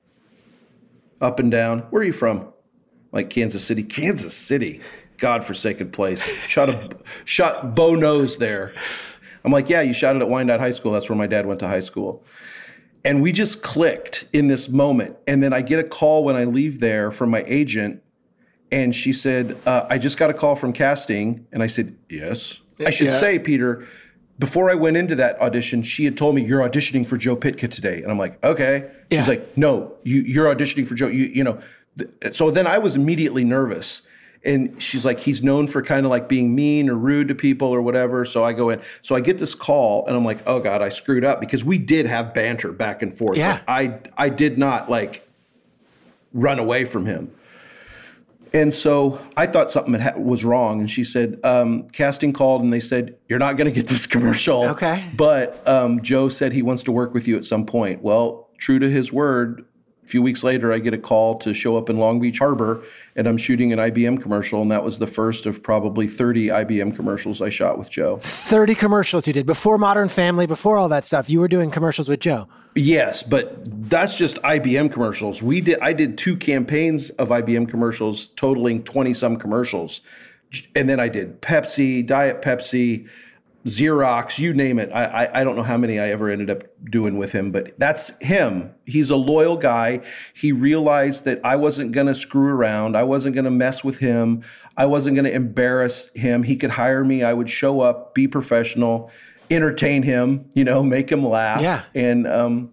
up and down. Where are you from? Like Kansas City, Kansas City, godforsaken place. Shot a shot Bo Nose there. I'm like, yeah, you shot it at Wyandotte High School. That's where my dad went to high school. And we just clicked in this moment. And then I get a call when I leave there from my agent, and she said, uh, I just got a call from casting. And I said, yes. I should yeah. say, Peter, before I went into that audition, she had told me, you're auditioning for Joe Pytka today. And I'm like, okay. She's yeah. like, no, you, you're auditioning for Joe. You, you know. So then I was immediately nervous. And she's like, he's known for kind of like being mean or rude to people or whatever. So I go in. So I get this call and I'm like, oh God, I screwed up, because we did have banter back and forth. Yeah. Like I, I did not like run away from him. And so I thought something had, was wrong. And she said, um, casting called and they said, you're not going to get this commercial. Okay. But um, Joe said he wants to work with you at some point. Well, true to his word, a few weeks later, I get a call to show up in Long Beach Harbor, and I'm shooting an I B M commercial, and that was the first of probably thirty I B M commercials I shot with Joe. thirty commercials you did before Modern Family, before all that stuff. You were doing commercials with Joe. Yes, but that's just I B M commercials. We did. I did two campaigns of I B M commercials, totaling twenty-some commercials, and then I did Pepsi, Diet Pepsi, Xerox, you name it. I, I I don't know how many I ever ended up doing with him, but that's him. He's a loyal guy. He realized that I wasn't going to screw around. I wasn't going to mess with him. I wasn't going to embarrass him. He could hire me. I would show up, be professional, entertain him, you know, make him laugh. Yeah. And um,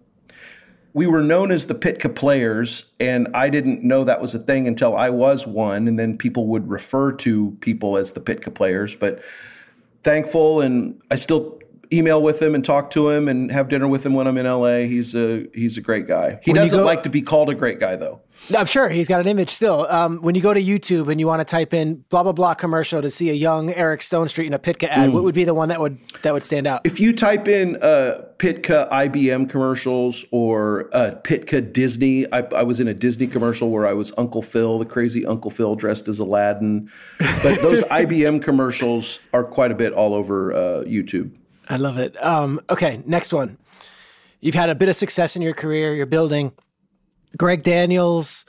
we were known as the Pytka Players, and I didn't know that was a thing until I was one, and then people would refer to people as the Pytka Players, but thankful, and I still email with him and talk to him and have dinner with him when I'm in L A. He's a he's a great guy. He when doesn't go, like to be called a great guy, though. No, I'm sure he's got an image still. Um, when you go to YouTube and you want to type in blah blah blah commercial to see a young Eric Stonestreet in a Pytka ad, mm. what would be the one that would that would stand out? If you type in uh, Pytka I B M commercials or uh, Pytka Disney, I, I was in a Disney commercial where I was Uncle Phil, the crazy Uncle Phil dressed as Aladdin. But those I B M commercials are quite a bit all over uh, YouTube. I love it. Um, okay, next one. You've had a bit of success in your career. You're building. Greg Daniels,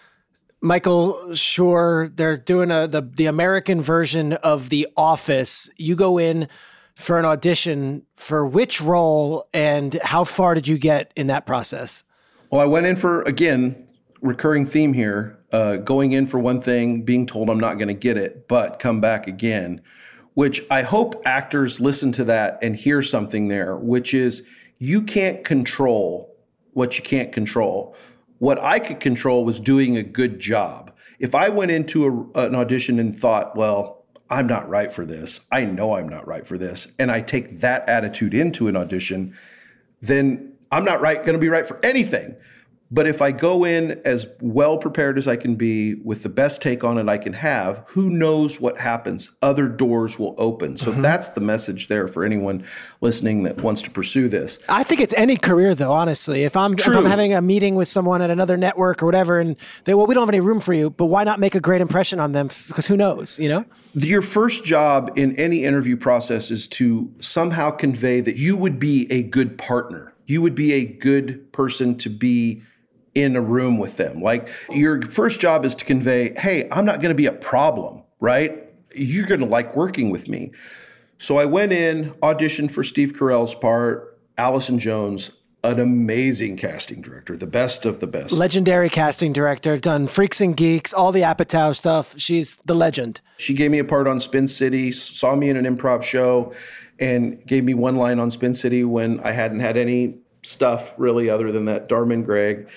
Michael Schur, they're doing a, the, the American version of The Office. You go in for an audition for which role, and how far did you get in that process? Well, I went in for, again, recurring theme here, uh, going in for one thing, being told I'm not going to get it, but come back again, which I hope actors listen to that and hear something there, which is you can't control what you can't control. What I could control was doing a good job. If I went into a, an audition and thought, well, I'm not right for this, I know I'm not right for this, and I take that attitude into an audition, then I'm not right going to be right for anything. But if I go in as well prepared as I can be with the best take on it I can have, who knows what happens? Other doors will open. So mm-hmm. that's the message there for anyone listening that wants to pursue this. I think it's any career, though, honestly. If I'm, if I'm having a meeting with someone at another network or whatever, and they, well, we don't have any room for you, but why not make a great impression on them? Because who knows, you know? Your first job in any interview process is to somehow convey that you would be a good partner. You would be a good person to be in a room with them. Like, your first job is to convey, hey, I'm not going to be a problem, right? You're going to like working with me. So I went in, auditioned for Steve Carell's part, Allison Jones, an amazing casting director, the best of the best. Legendary casting director, done Freaks and Geeks, all the Apatow stuff. She's the legend. She gave me a part on Spin City, saw me in an improv show, and gave me one line on Spin City when I hadn't had any stuff really other than that Darman Greg.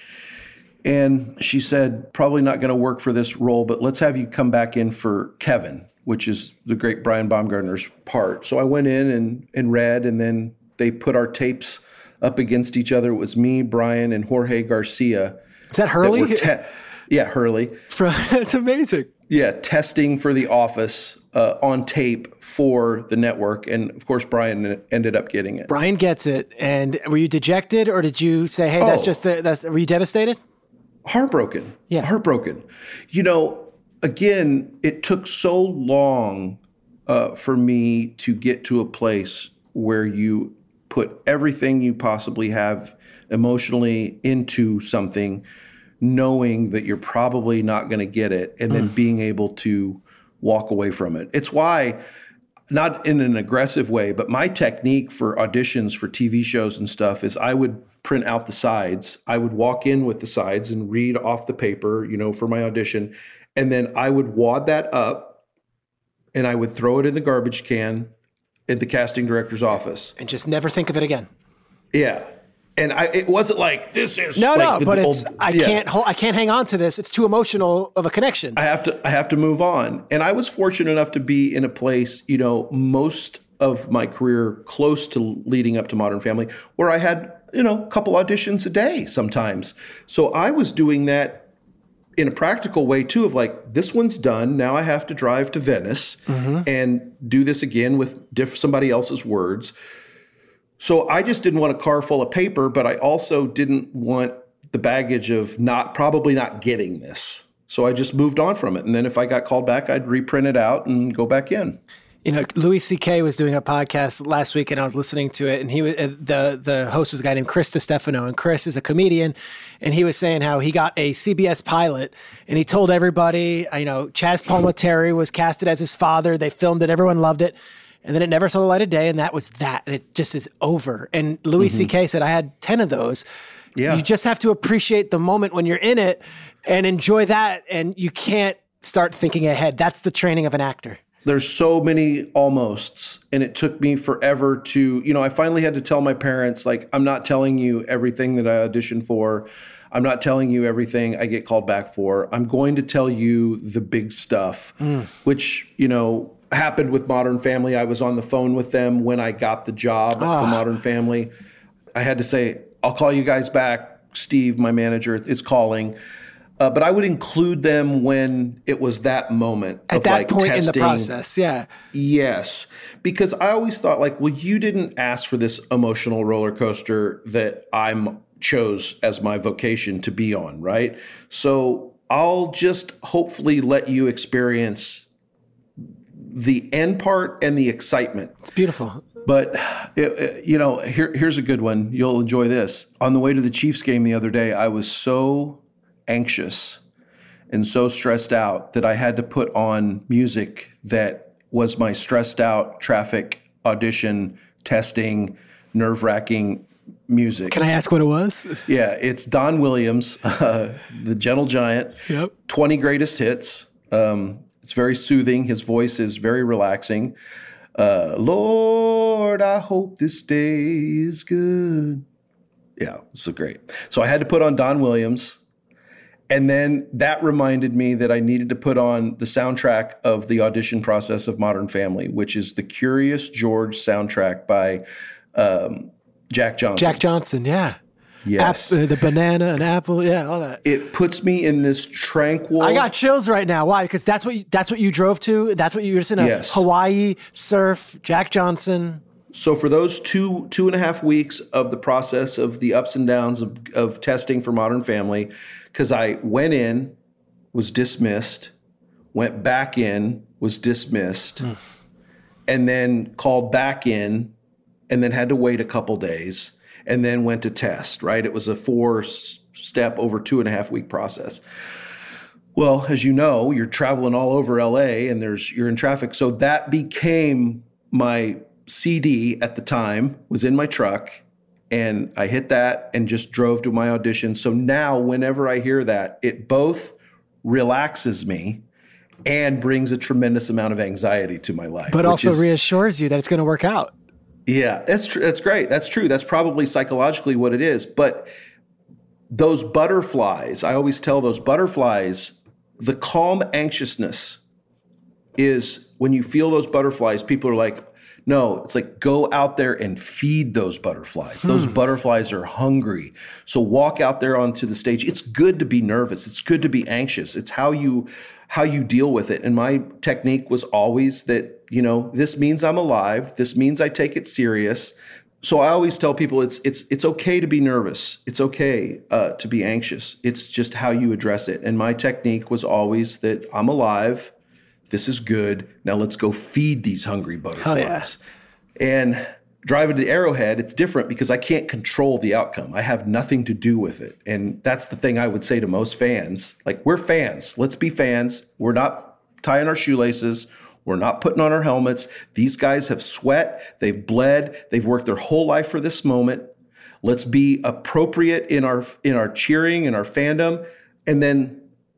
And she said, probably not going to work for this role, but let's have you come back in for Kevin, which is the great Brian Baumgartner's part. So I went in and, and read, and then they put our tapes up against each other. It was me, Brian, and Jorge Garcia. Is that Hurley? That te- yeah, Hurley. That's amazing. Yeah, testing for The Office uh, on tape for the network. And, of course, Brian ended up getting it. Brian gets it. And were you dejected, or did you say, hey, that's oh. just the, that's, were you devastated? Heartbroken. Yeah. Heartbroken. You know, again, it took so long uh, for me to get to a place where you put everything you possibly have emotionally into something, knowing that you're probably not going to get it, and then mm. being able to walk away from it. It's why, not in an aggressive way, but my technique for auditions for T V shows and stuff is I would print out the sides. I would walk in with the sides and read off the paper, you know, for my audition. And then I would wad that up and I would throw it in the garbage can at the casting director's office. And just never think of it again. Yeah. And I, it wasn't like, this is no, like no, the, but the it's, old, I yeah. can't hold, I can't hang on to this. It's too emotional of a connection. I have to, I have to move on. And I was fortunate enough to be in a place, you know, most of my career close to leading up to Modern Family, where I had, you know, a couple auditions a day sometimes. So I was doing that in a practical way too, of like, this one's done. Now I have to drive to Venice mm-hmm. and do this again with diff- somebody else's words. So I just didn't want a car full of paper, but I also didn't want the baggage of not probably not getting this. So I just moved on from it. And then if I got called back, I'd reprint it out and go back in. You know, Louis C K was doing a podcast last week, and I was listening to it, and he was the the host was a guy named Chris DiStefano, and Chris is a comedian, and he was saying how he got a C B S pilot, and he told everybody, you know, Chaz Palminteri was casted as his father. They filmed it, everyone loved it, and then it never saw the light of day, and that was that, and it just is over. And Louis mm-hmm. C K said, I had ten of those. Yeah, you just have to appreciate the moment when you're in it and enjoy that, and you can't start thinking ahead. That's the training of an actor. There's so many almosts, and it took me forever to, you know, I finally had to tell my parents, like, I'm not telling you everything that I auditioned for. I'm not telling you everything I get called back for. I'm going to tell you the big stuff, mm. which, you know, happened with Modern Family. I was on the phone with them when I got the job ah. for Modern Family. I had to say, I'll call you guys back. Steve, my manager, is calling. Uh, but I would include them when it was that moment at of that like point testing. in the process. Yeah. Yes. Because I always thought like, well, you didn't ask for this emotional roller coaster that I'm chose as my vocation to be on, right? So I'll just hopefully let you experience the end part and the excitement. It's beautiful. But, it, it, you know, here, here's a good one. You'll enjoy this. On the way to the Chiefs game the other day, I was so anxious and so stressed out that I had to put on music that was my stressed out traffic audition testing nerve-wracking music. Can I ask what it was? Yeah, it's Don Williams, uh, the Gentle Giant. Yep. twenty greatest hits. Um, it's very soothing. His voice is very relaxing. Uh, Lord, I hope this day is good. Yeah, so great. So I had to put on Don Williams. And then that reminded me that I needed to put on the soundtrack of the audition process of Modern Family, which is the Curious George soundtrack by um, Jack Johnson. Jack Johnson, yeah. Yes. App, uh, the banana and apple. Yeah, all that. It puts me in this tranquil. I got chills right now. Why? Because that's what you, that's what you drove to. That's what you were in. Yes. Hawaii, surf, Jack Johnson. So for those two two and a half weeks of the process of the ups and downs of, of testing for Modern Family, because I went in, was dismissed, went back in, was dismissed, mm. and then called back in, and then had to wait a couple days, and then went to test, right? It was a four-step over two and a half week process. Well, as you know, you're traveling all over L A and there's you're in traffic. So that became my C D at the time, was in my truck, and I hit that and just drove to my audition. So now whenever I hear that, it both relaxes me and brings a tremendous amount of anxiety to my life. But also is, reassures you that it's going to work out. Yeah, that's true. That's great. That's true. That's probably psychologically what it is. But those butterflies, I always tell those butterflies, the calm anxiousness is when you feel those butterflies, people are like, no, it's like go out there and feed those butterflies. Those hmm. butterflies are hungry. So walk out there onto the stage. It's good to be nervous. It's good to be anxious. It's how you how you deal with it. And my technique was always that, you know, this means I'm alive. This means I take it serious. So I always tell people it's it's it's okay to be nervous. It's okay uh, to be anxious. It's just how you address it. And my technique was always that I'm alive. This is good. Now let's go feed these hungry butterflies. Yeah. And driving to the Arrowhead, it's different because I can't control the outcome. I have nothing to do with it. And that's the thing I would say to most fans. Like, we're fans. Let's be fans. We're not tying our shoelaces. We're not putting on our helmets. These guys have sweat. They've bled. They've worked their whole life for this moment. Let's be appropriate in our in our cheering and our fandom. And then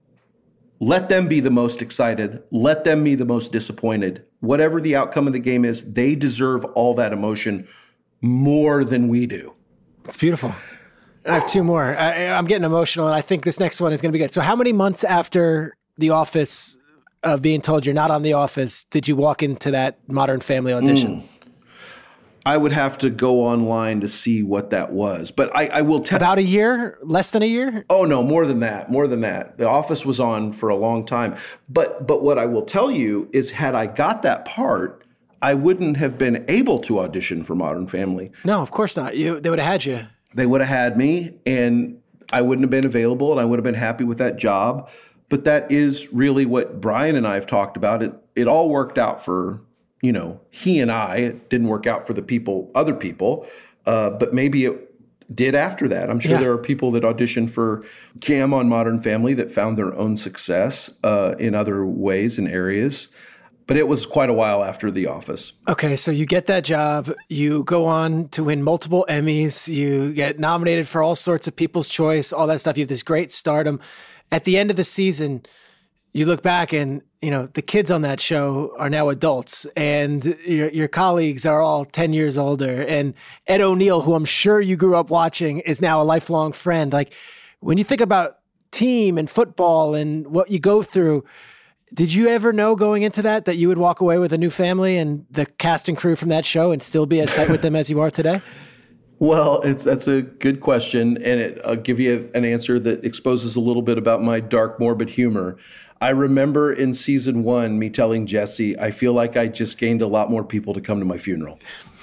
let them be the most excited. Let them be the most disappointed. Whatever the outcome of the game is, they deserve all that emotion more than we do. It's beautiful. I have two more. I, I'm getting emotional, and I think this next one is going to be good. So how many months after The Office of being told you're not on The Office did you walk into that Modern Family audition? Mm. I would have to go online to see what that was. But I, I will tell About a year? Less than a year? Oh, no, more than that. More than that. The Office was on for a long time. But but what I will tell you is had I got that part, I wouldn't have been able to audition for Modern Family. No, of course not. You They would have had you. They would have had me, and I wouldn't have been available, and I would have been happy with that job. But that is really what Brian and I have talked about. It It all worked out for... You know, he and I, it didn't work out for the people, other people, uh, but maybe it did after that. I'm sure yeah. there are people that auditioned for Cam on Modern Family that found their own success uh, in other ways and areas. But it was quite a while after The Office. Okay, so you get that job. You go on to win multiple Emmys. You get nominated for all sorts of People's Choice, all that stuff. You have this great stardom. At the end of the season, you look back and, you know, the kids on that show are now adults and your your colleagues are all ten years older. And Ed O'Neill, who I'm sure you grew up watching, is now a lifelong friend. Like, when you think about team and football and what you go through, did you ever know going into that that you would walk away with a new family and the cast and crew from that show and still be as tight with them as you are today? Well, it's that's a good question, and it, I'll give you an answer that exposes a little bit about my dark, morbid humor. I remember in season one, me telling Jesse, I feel like I just gained a lot more people to come to my funeral.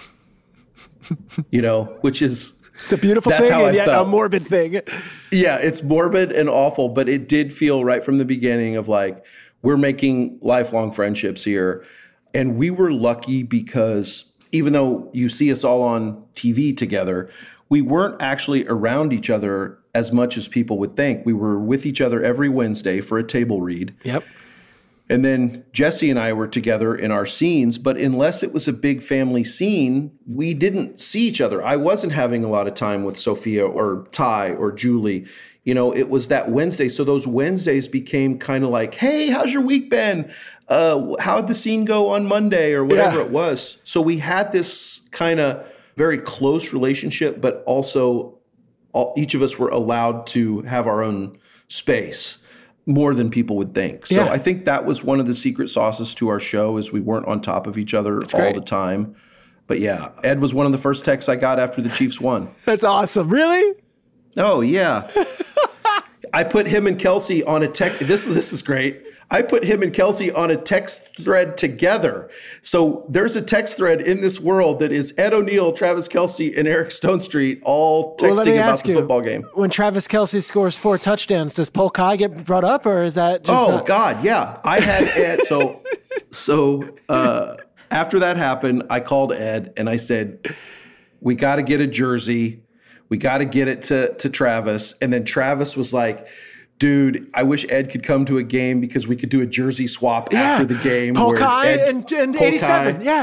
You know, which is... It's a beautiful thing and yet a morbid thing. Yeah, it's morbid and awful, but it did feel right from the beginning of like, we're making lifelong friendships here. And we were lucky because even though you see us all on T V together, we weren't actually around each other as much as people would think. We were with each other every Wednesday for a table read. Yep. And then Jesse and I were together in our scenes, but unless it was a big family scene, we didn't see each other. I wasn't having a lot of time with Sophia or Ty or Julie. You know, it was that Wednesday. So those Wednesdays became kind of like, hey, how's your week been? Uh, how'd the scene go on Monday or whatever yeah. it was? So we had this kind of very close relationship, but also all, each of us were allowed to have our own space more than people would think. So yeah. I think that was one of the secret sauces to our show is we weren't on top of each other That's all great. the time. But yeah, Ed was one of the first texts I got after the Chiefs won. That's awesome. Really? Oh, yeah. I put him and Kelsey on a text. This, this is great. I put him and Kelsey on a text thread together. So there's a text thread in this world that is Ed O'Neill, Travis Kelce, and Eric Stonestreet all texting well, about the you, football game. When Travis Kelce scores four touchdowns, does Polkai get brought up, or is that just Oh, not- God, yeah. I had Ed. So, so uh, after that happened, I called Ed and I said, we got to get a jersey. We got to get it to, to Travis. And then Travis was like, dude, I wish Ed could come to a game because we could do a jersey swap yeah. after the game. Polkai Ed, and, and Polkai, eighty-seven, yeah.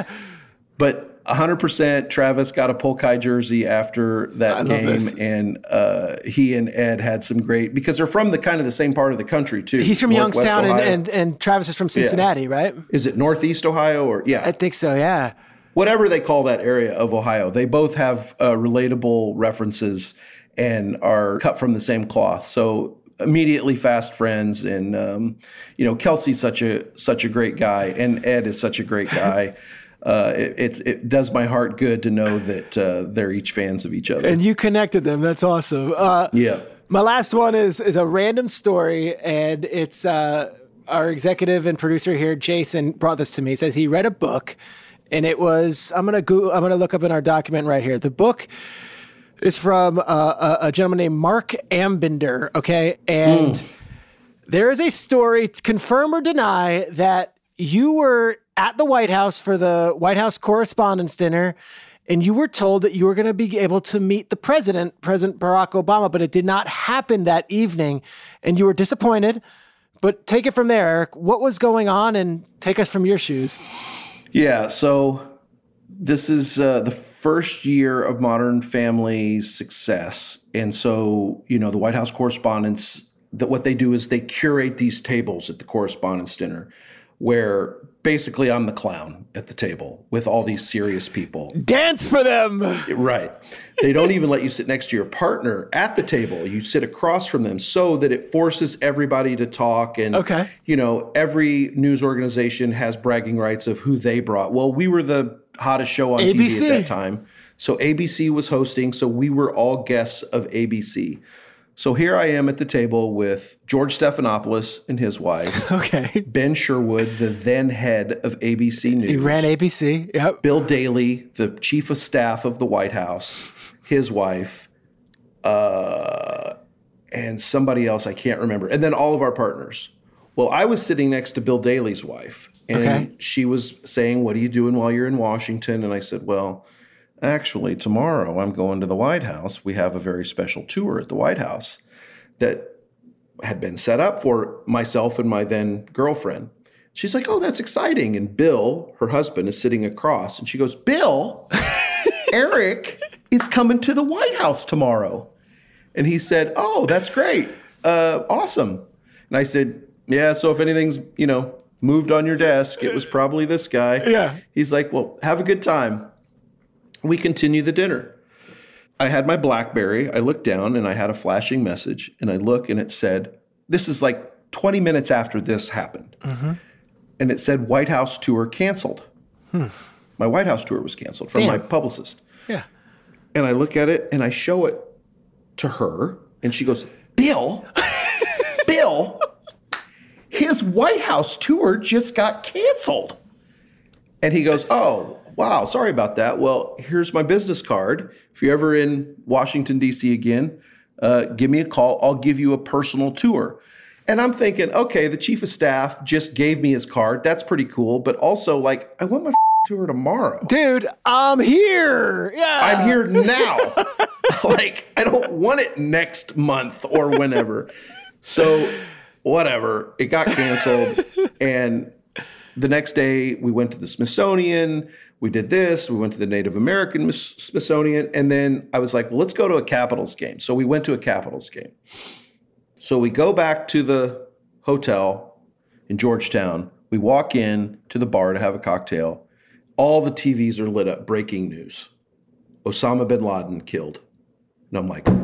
But one hundred percent Travis got a Polkai jersey after that I game. love this. And uh, he and Ed had some great, because they're from the kind of the same part of the country too. He's from Northwest Youngstown, and, Ohio. and, and Travis is from Cincinnati, Yeah. right? Is it Northeast Ohio or, yeah. I think so, yeah. Whatever they call that area of Ohio, they both have uh, relatable references and are cut from the same cloth. So immediately fast friends. And, um, you know, Kelsey's such a such a great guy, and Ed is such a great guy. uh, it, it's, it does my heart good to know that uh, they're each fans of each other. And you connected them. That's awesome. Uh, yeah. My last one is is a random story, and it's uh, our executive and producer here, Jason, brought this to me. He says he read a book, and it was I'm gonna go I'm gonna look up in our document right here. The book is from uh, a, a gentleman named Mark Ambinder. Okay, and mm. there is a story, confirm or deny, that you were at the White House for the White House Correspondents' Dinner, and you were told that you were going to be able to meet the president, President Barack Obama, but it did not happen that evening, and you were disappointed. But take it from there, Eric. What was going on, and take us from your shoes. Yeah, so this is uh, the first year of Modern Family success. And so, you know, the White House Correspondents, that what they do is they curate these tables at the Correspondents' Dinner where basically I'm the clown at the table with all these serious people. Dance for them. Right. They don't even let you sit next to your partner at the table. You sit across from them so that it forces everybody to talk. And, okay. you know, every news organization has bragging rights of who they brought. Well, we were the hottest show on A B C. T V at that time. So A B C was hosting. So we were all guests of A B C. So here I am at the table with George Stephanopoulos and his wife. Okay. Ben Sherwood, the then head of A B C News. He ran A B C, yep. Bill Daley, the chief of staff of the White House, his wife, uh, and somebody else I can't remember. And then all of our partners. Well, I was sitting next to Bill Daley's wife, and okay. she was saying, what are you doing while you're in Washington? And I said, well, actually, tomorrow I'm going to the White House. We have a very special tour at the White House that had been set up for myself and my then girlfriend. She's like, oh, that's exciting. And Bill, her husband, is sitting across. And she goes, Bill, Eric is coming to the White House tomorrow. And he said, oh, that's great. Uh, awesome. And I said, yeah, so if anything's, you know, moved on your desk, it was probably this guy. Yeah. He's like, well, have a good time. We continue the dinner. I had my BlackBerry. I looked down and I had a flashing message, and I look and it said, this is like twenty minutes after this happened. Mm-hmm. And it said White House tour canceled. Hmm. My White House tour was canceled from Damn. my publicist. Yeah. And I look at it and I show it to her, and she goes, Bill, Bill, his White House tour just got canceled. And he goes, oh, wow, sorry about that. Well, here's my business card. If you're ever in Washington, D C again, uh, give me a call. I'll give you a personal tour. And I'm thinking, okay, the chief of staff just gave me his card. That's pretty cool. But also, like, I want my tour tomorrow. Dude, I'm here. Yeah. I'm here now. Like, I don't want it next month or whenever. So, whatever. It got canceled. And the next day, we went to the Smithsonian. We did this. We went to the Native American Smithsonian. And then I was like, well, let's go to a Capitals game. So we went to a Capitals game. So we go back to the hotel in Georgetown. We walk in to the bar to have a cocktail. All the T Vs are lit up. Breaking news. Osama bin Laden killed. And I'm like,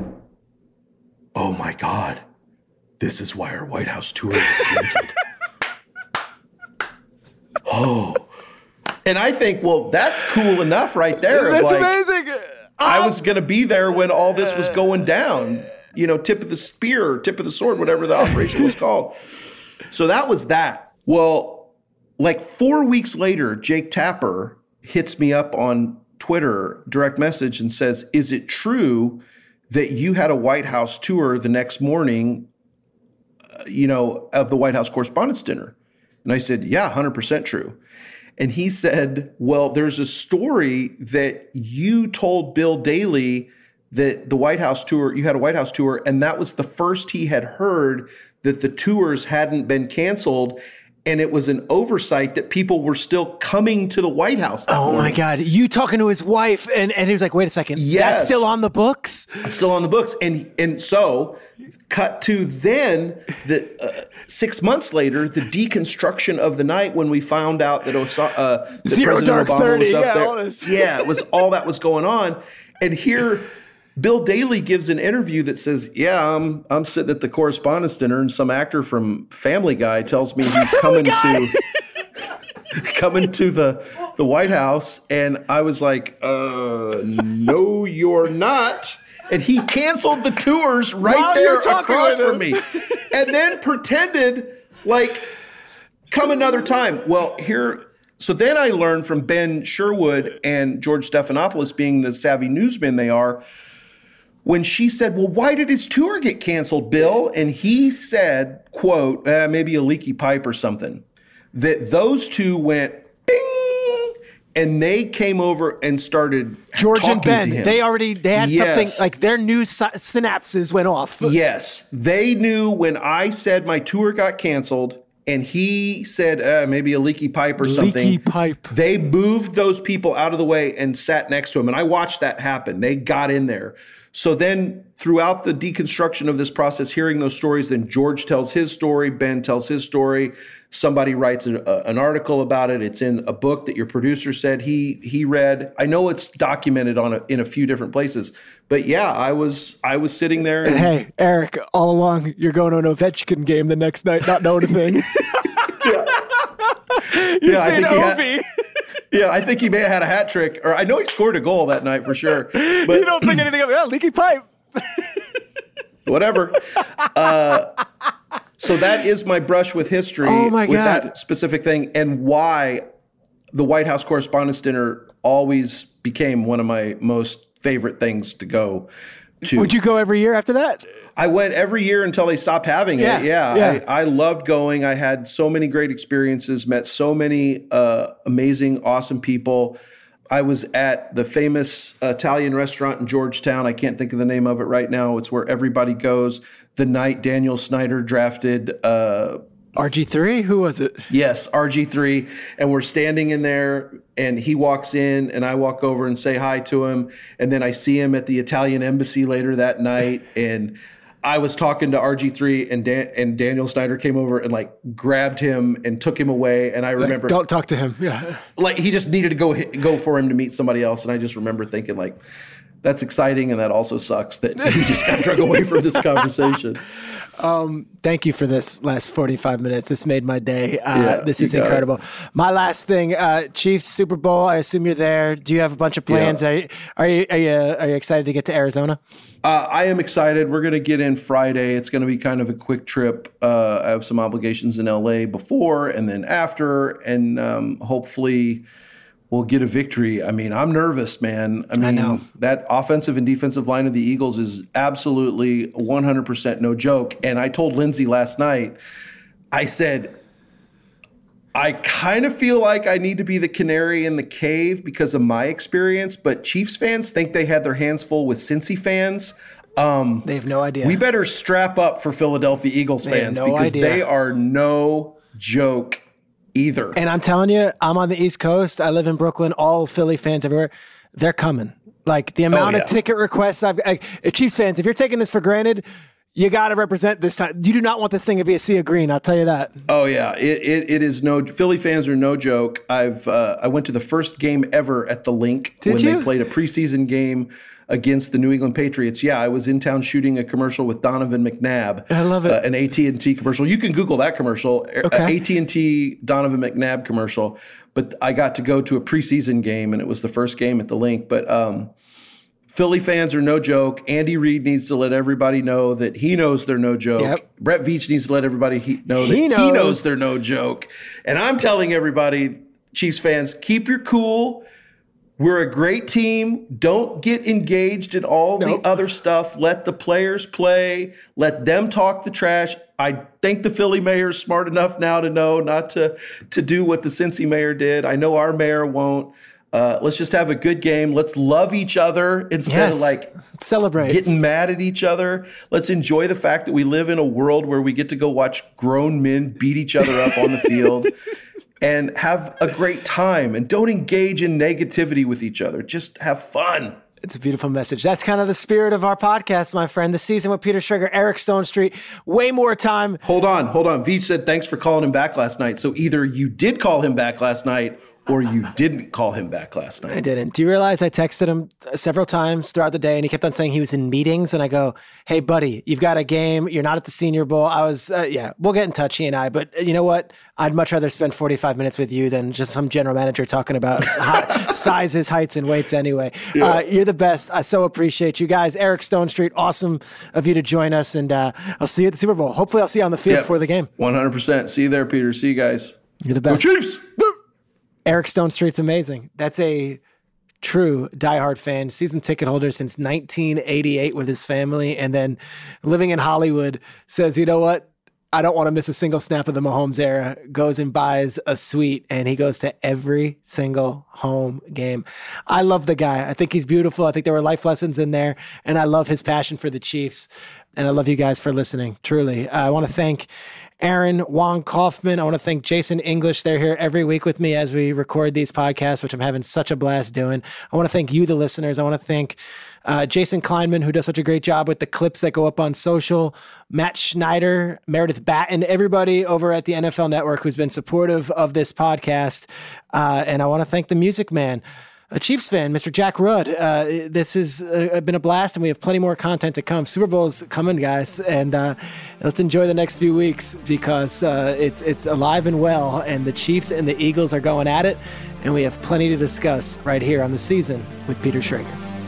oh my God. This is why our White House tour is canceled. Oh. And I think, well, that's cool enough right there. That's like, amazing. I was going to be there when all this was going down. You know, tip of the spear, tip of the sword, whatever the operation was called. So that was that. Well, like four weeks later, Jake Tapper hits me up on Twitter, direct message, and says, is it true that you had a White House tour the next morning, uh, you know, of the White House Correspondents' Dinner? And I said, yeah, one hundred percent true. And he said, well, there's a story that you told Bill Daley that the White House tour, you had a White House tour, and that was the first he had heard that the tours hadn't been canceled. And it was an oversight that people were still coming to the White House. That oh, morning. my God. You talking to his wife, and, and he was like, wait a second. Yes. That's still on the books? It's still on the books. And and so cut to then, the uh, six months later, the deconstruction of the night when we found out that, Osa- uh, that Zero President Dark Obama thirty, was up yeah, there. all this. Yeah, it was all that was going on. And here, Bill Daley gives an interview that says, yeah, I'm I'm sitting at the Correspondents' Dinner, and some actor from Family Guy tells me he's coming to coming to the the White House. And I was like, uh, no, you're not. And he canceled the tours right While there you're talking across with from me. And then pretended like, come another time. Well, here, so then I learned from Ben Sherwood and George Stephanopoulos, being the savvy newsmen they are, when she said, well, why did his tour get canceled, Bill? And he said, quote, uh, maybe a leaky pipe or something, that those two went bing, and they came over and started George talking and Ben, to him. they already, they had Yes. something, like their new sy- synapses went off. Yes. They knew when I said my tour got canceled, and he said uh, maybe a leaky pipe or something. Leaky pipe. They moved those people out of the way and sat next to him. And I watched that happen. They got in there. So then throughout the deconstruction of this process, hearing those stories, then George tells his story, Ben tells his story. Somebody writes a, a, an article about it. It's in a book that your producer said he he read. I know it's documented on a, in a few different places. But yeah, I was I was sitting there. And, And hey, Eric, all along, you're going to an Ovechkin game the next night, not knowing a thing. You're Yeah, I saying think he had- Ovi. Yeah, I think he may have had a hat trick, or I know he scored a goal that night for sure. But You don't think anything of it. Yeah, leaky pipe. whatever. Uh, so that is my brush with history, Oh, my with God. that specific thing, and why the White House Correspondents' Dinner always became one of my most favorite things to go to. Would you go every year after that? I went every year until they stopped having Yeah, it. Yeah, yeah. I, I loved going. I had so many great experiences, met so many uh, amazing, awesome people. I was at the famous Italian restaurant in Georgetown. I can't think of the name of it right now. It's where everybody goes the night Daniel Snyder drafted uh, R G three? Who was it? Yes, R G three. And we're standing in there, and he walks in, and I walk over and say hi to him. And then I see him at the Italian embassy later that night. And I was talking to R G three, and Dan- and Daniel Snyder came over and like grabbed him and took him away. And I remember, Don't talk to him. Yeah. like, he just needed to go hit, go for him to meet somebody else. And I just remember thinking, like, that's exciting, and that also sucks that he just got drug away from this conversation. Um, thank you for this last forty-five minutes. This made my day. Uh, Yeah, this you is got it. incredible. My last thing, uh, Chiefs Super Bowl. I assume you're there. Do you have a bunch of plans? Yeah. Are, you, are you are you are you excited to get to Arizona? Uh, I am excited. We're going to get in Friday. It's going to be kind of a quick trip. Uh, I have some obligations in L A before and then after, and um, hopefully we'll get a victory. I mean, I'm nervous, man. I mean, know. that offensive and defensive line of the Eagles is absolutely one hundred percent no joke. And I told Lindsay last night, I said, I kind of feel like I need to be the canary in the cave because of my experience, but Chiefs fans think they had their hands full with Cincy fans. Um, They have no idea. we better strap up for Philadelphia Eagles They have fans no because idea. they are no joke either. And I'm telling you, I'm on the East Coast. I live in Brooklyn. All Philly fans everywhere, they're coming. Like the amount Oh, yeah. of ticket requests I've I, Chiefs fans, if you're taking this for granted, you got to represent this time. You do not want this thing to be a sea of green. I'll tell you that. Oh yeah, it, it it is no Philly fans are no joke. I've uh, I went to the first game ever at the Link Did when you? they played a preseason game against the New England Patriots. Yeah, I was in town shooting a commercial with Donovan McNabb. I love it. Uh, an A T and T commercial. You can Google that commercial. Okay. A T and T Donovan McNabb commercial. But I got to go to a preseason game, and it was the first game at the Link. But um, Philly fans are no joke. Andy Reid needs to let everybody know that he knows they're no joke. Yep. Brett Veach needs to let everybody he, know that he knows. he knows they're no joke. And I'm telling everybody, Chiefs fans, keep your cool. We're a great team. Don't get engaged in all Nope. the other stuff. Let the players play. Let them talk the trash. I think the Philly mayor is smart enough now to know not to, to do what the Cincy mayor did. I know our mayor won't. Uh, let's just have a good game. Let's love each other instead Yes. of like Let's celebrate. getting mad at each other. Let's enjoy the fact that we live in a world where we get to go watch grown men beat each other up on the field. And have a great time, and don't engage in negativity with each other. Just have fun. It's a beautiful message. That's kind of the spirit of our podcast, my friend. The Season with Peter Schrager, Eric Stone Street. Way more time. Hold on, hold on. Veach said thanks for calling him back last night. So either you did call him back last night or you didn't call him back last night. I didn't. Do you realize I texted him several times throughout the day and he kept on saying he was in meetings, and I go, hey, buddy, you've got a game. You're not at the Senior Bowl. I was, uh, yeah, we'll get in touch, he and I. But you know what? I'd much rather spend forty-five minutes with you than just some general manager talking about high, sizes, heights, and weights anyway. Yeah. Uh, you're the best. I so appreciate you guys. Eric Stone Street, awesome of you to join us. And uh, I'll see you at the Super Bowl. Hopefully I'll see you on the field yep. before the game. one hundred percent. See you there, Peter. See you guys. You're the best. Go Chiefs! Eric Stone Street's amazing. That's a true diehard fan, season ticket holder since nineteen eighty-eight with his family, and then living in Hollywood, says, you know what? I don't want to miss a single snap of the Mahomes era, goes and buys a suite, and he goes to every single home game. I love the guy. I think he's beautiful. I think there were life lessons in there, and I love his passion for the Chiefs, and I love you guys for listening, truly. Uh, I want to thank Aaron Wong Kaufman. I want to thank Jason English. They're here every week with me as we record these podcasts, which I'm having such a blast doing. I want to thank you, the listeners. I want to thank uh, Jason Kleinman, who does such a great job with the clips that go up on social, Matt Schneider, Meredith Batten, everybody over at the N F L Network who's been supportive of this podcast. Uh, and I want to thank the Music Man, a Chiefs fan, Mister Jack Rudd. Uh, this has uh, been a blast, and we have plenty more content to come. Super Bowl's coming, guys, and uh, let's enjoy the next few weeks because uh, it's it's alive and well, and the Chiefs and the Eagles are going at it, and we have plenty to discuss right here on The Season with Peter Schrager.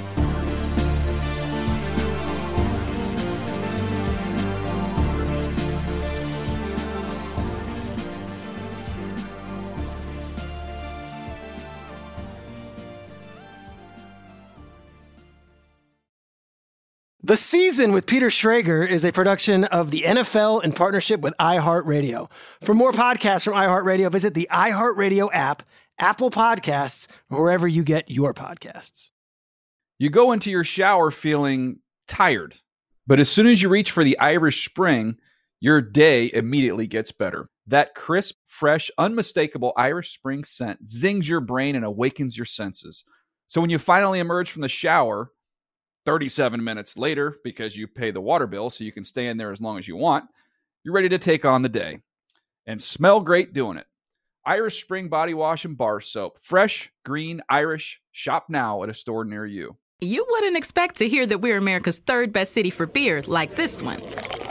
The Season with Peter Schrager is a production of the N F L in partnership with iHeartRadio. For more podcasts from iHeartRadio, visit the iHeartRadio app, Apple Podcasts, or wherever you get your podcasts. You go into your shower feeling tired, but as soon as you reach for the Irish Spring, your day immediately gets better. That crisp, fresh, unmistakable Irish Spring scent zings your brain and awakens your senses. So when you finally emerge from the shower thirty-seven minutes later, because you pay the water bill so you can stay in there as long as you want, you're ready to take on the day and smell great doing it. Irish Spring Body Wash and Bar Soap. Fresh, green, Irish. Shop now at a store near you. You wouldn't expect to hear that we're America's third best city for beer like this one.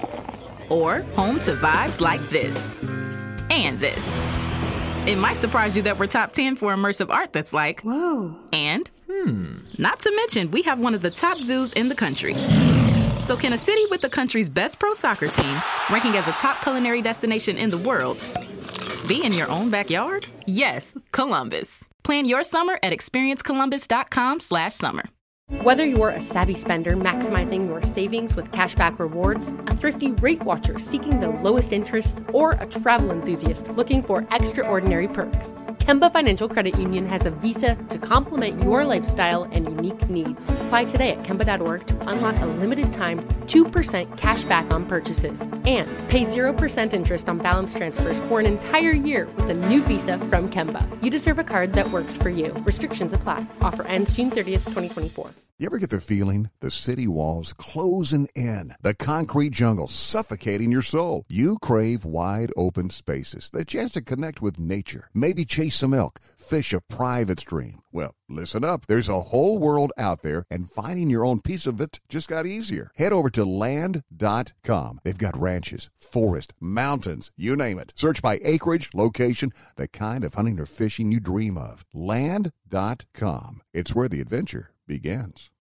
Or home to vibes like this. And this. It might surprise you that we're top ten for immersive art that's like, whoa. And Hmm. Not to mention, we have one of the top zoos in the country. So can a city with the country's best pro soccer team, ranking as a top culinary destination in the world, be in your own backyard? Yes, Columbus. Plan your summer at experience columbus dot com slash summer. Whether you're a savvy spender maximizing your savings with cashback rewards, a thrifty rate watcher seeking the lowest interest, or a travel enthusiast looking for extraordinary perks, Kemba Financial Credit Union has a visa to complement your lifestyle and unique needs. Apply today at Kemba dot org to unlock a limited time two percent cash back on purchases and pay zero percent interest on balance transfers for an entire year with a new visa from Kemba. You deserve a card that works for you. Restrictions apply. Offer ends June thirtieth, twenty twenty-four. You ever get the feeling the city walls closing in, the concrete jungle suffocating your soul? You crave wide open spaces, the chance to connect with nature, maybe chase some elk, fish a private stream. Well, listen up. There's a whole world out there, and finding your own piece of it just got easier. Head over to land dot com. They've got ranches, forest, mountains, you name it. Search by acreage, location, the kind of hunting or fishing you dream of. land dot com. It's where the adventure begins.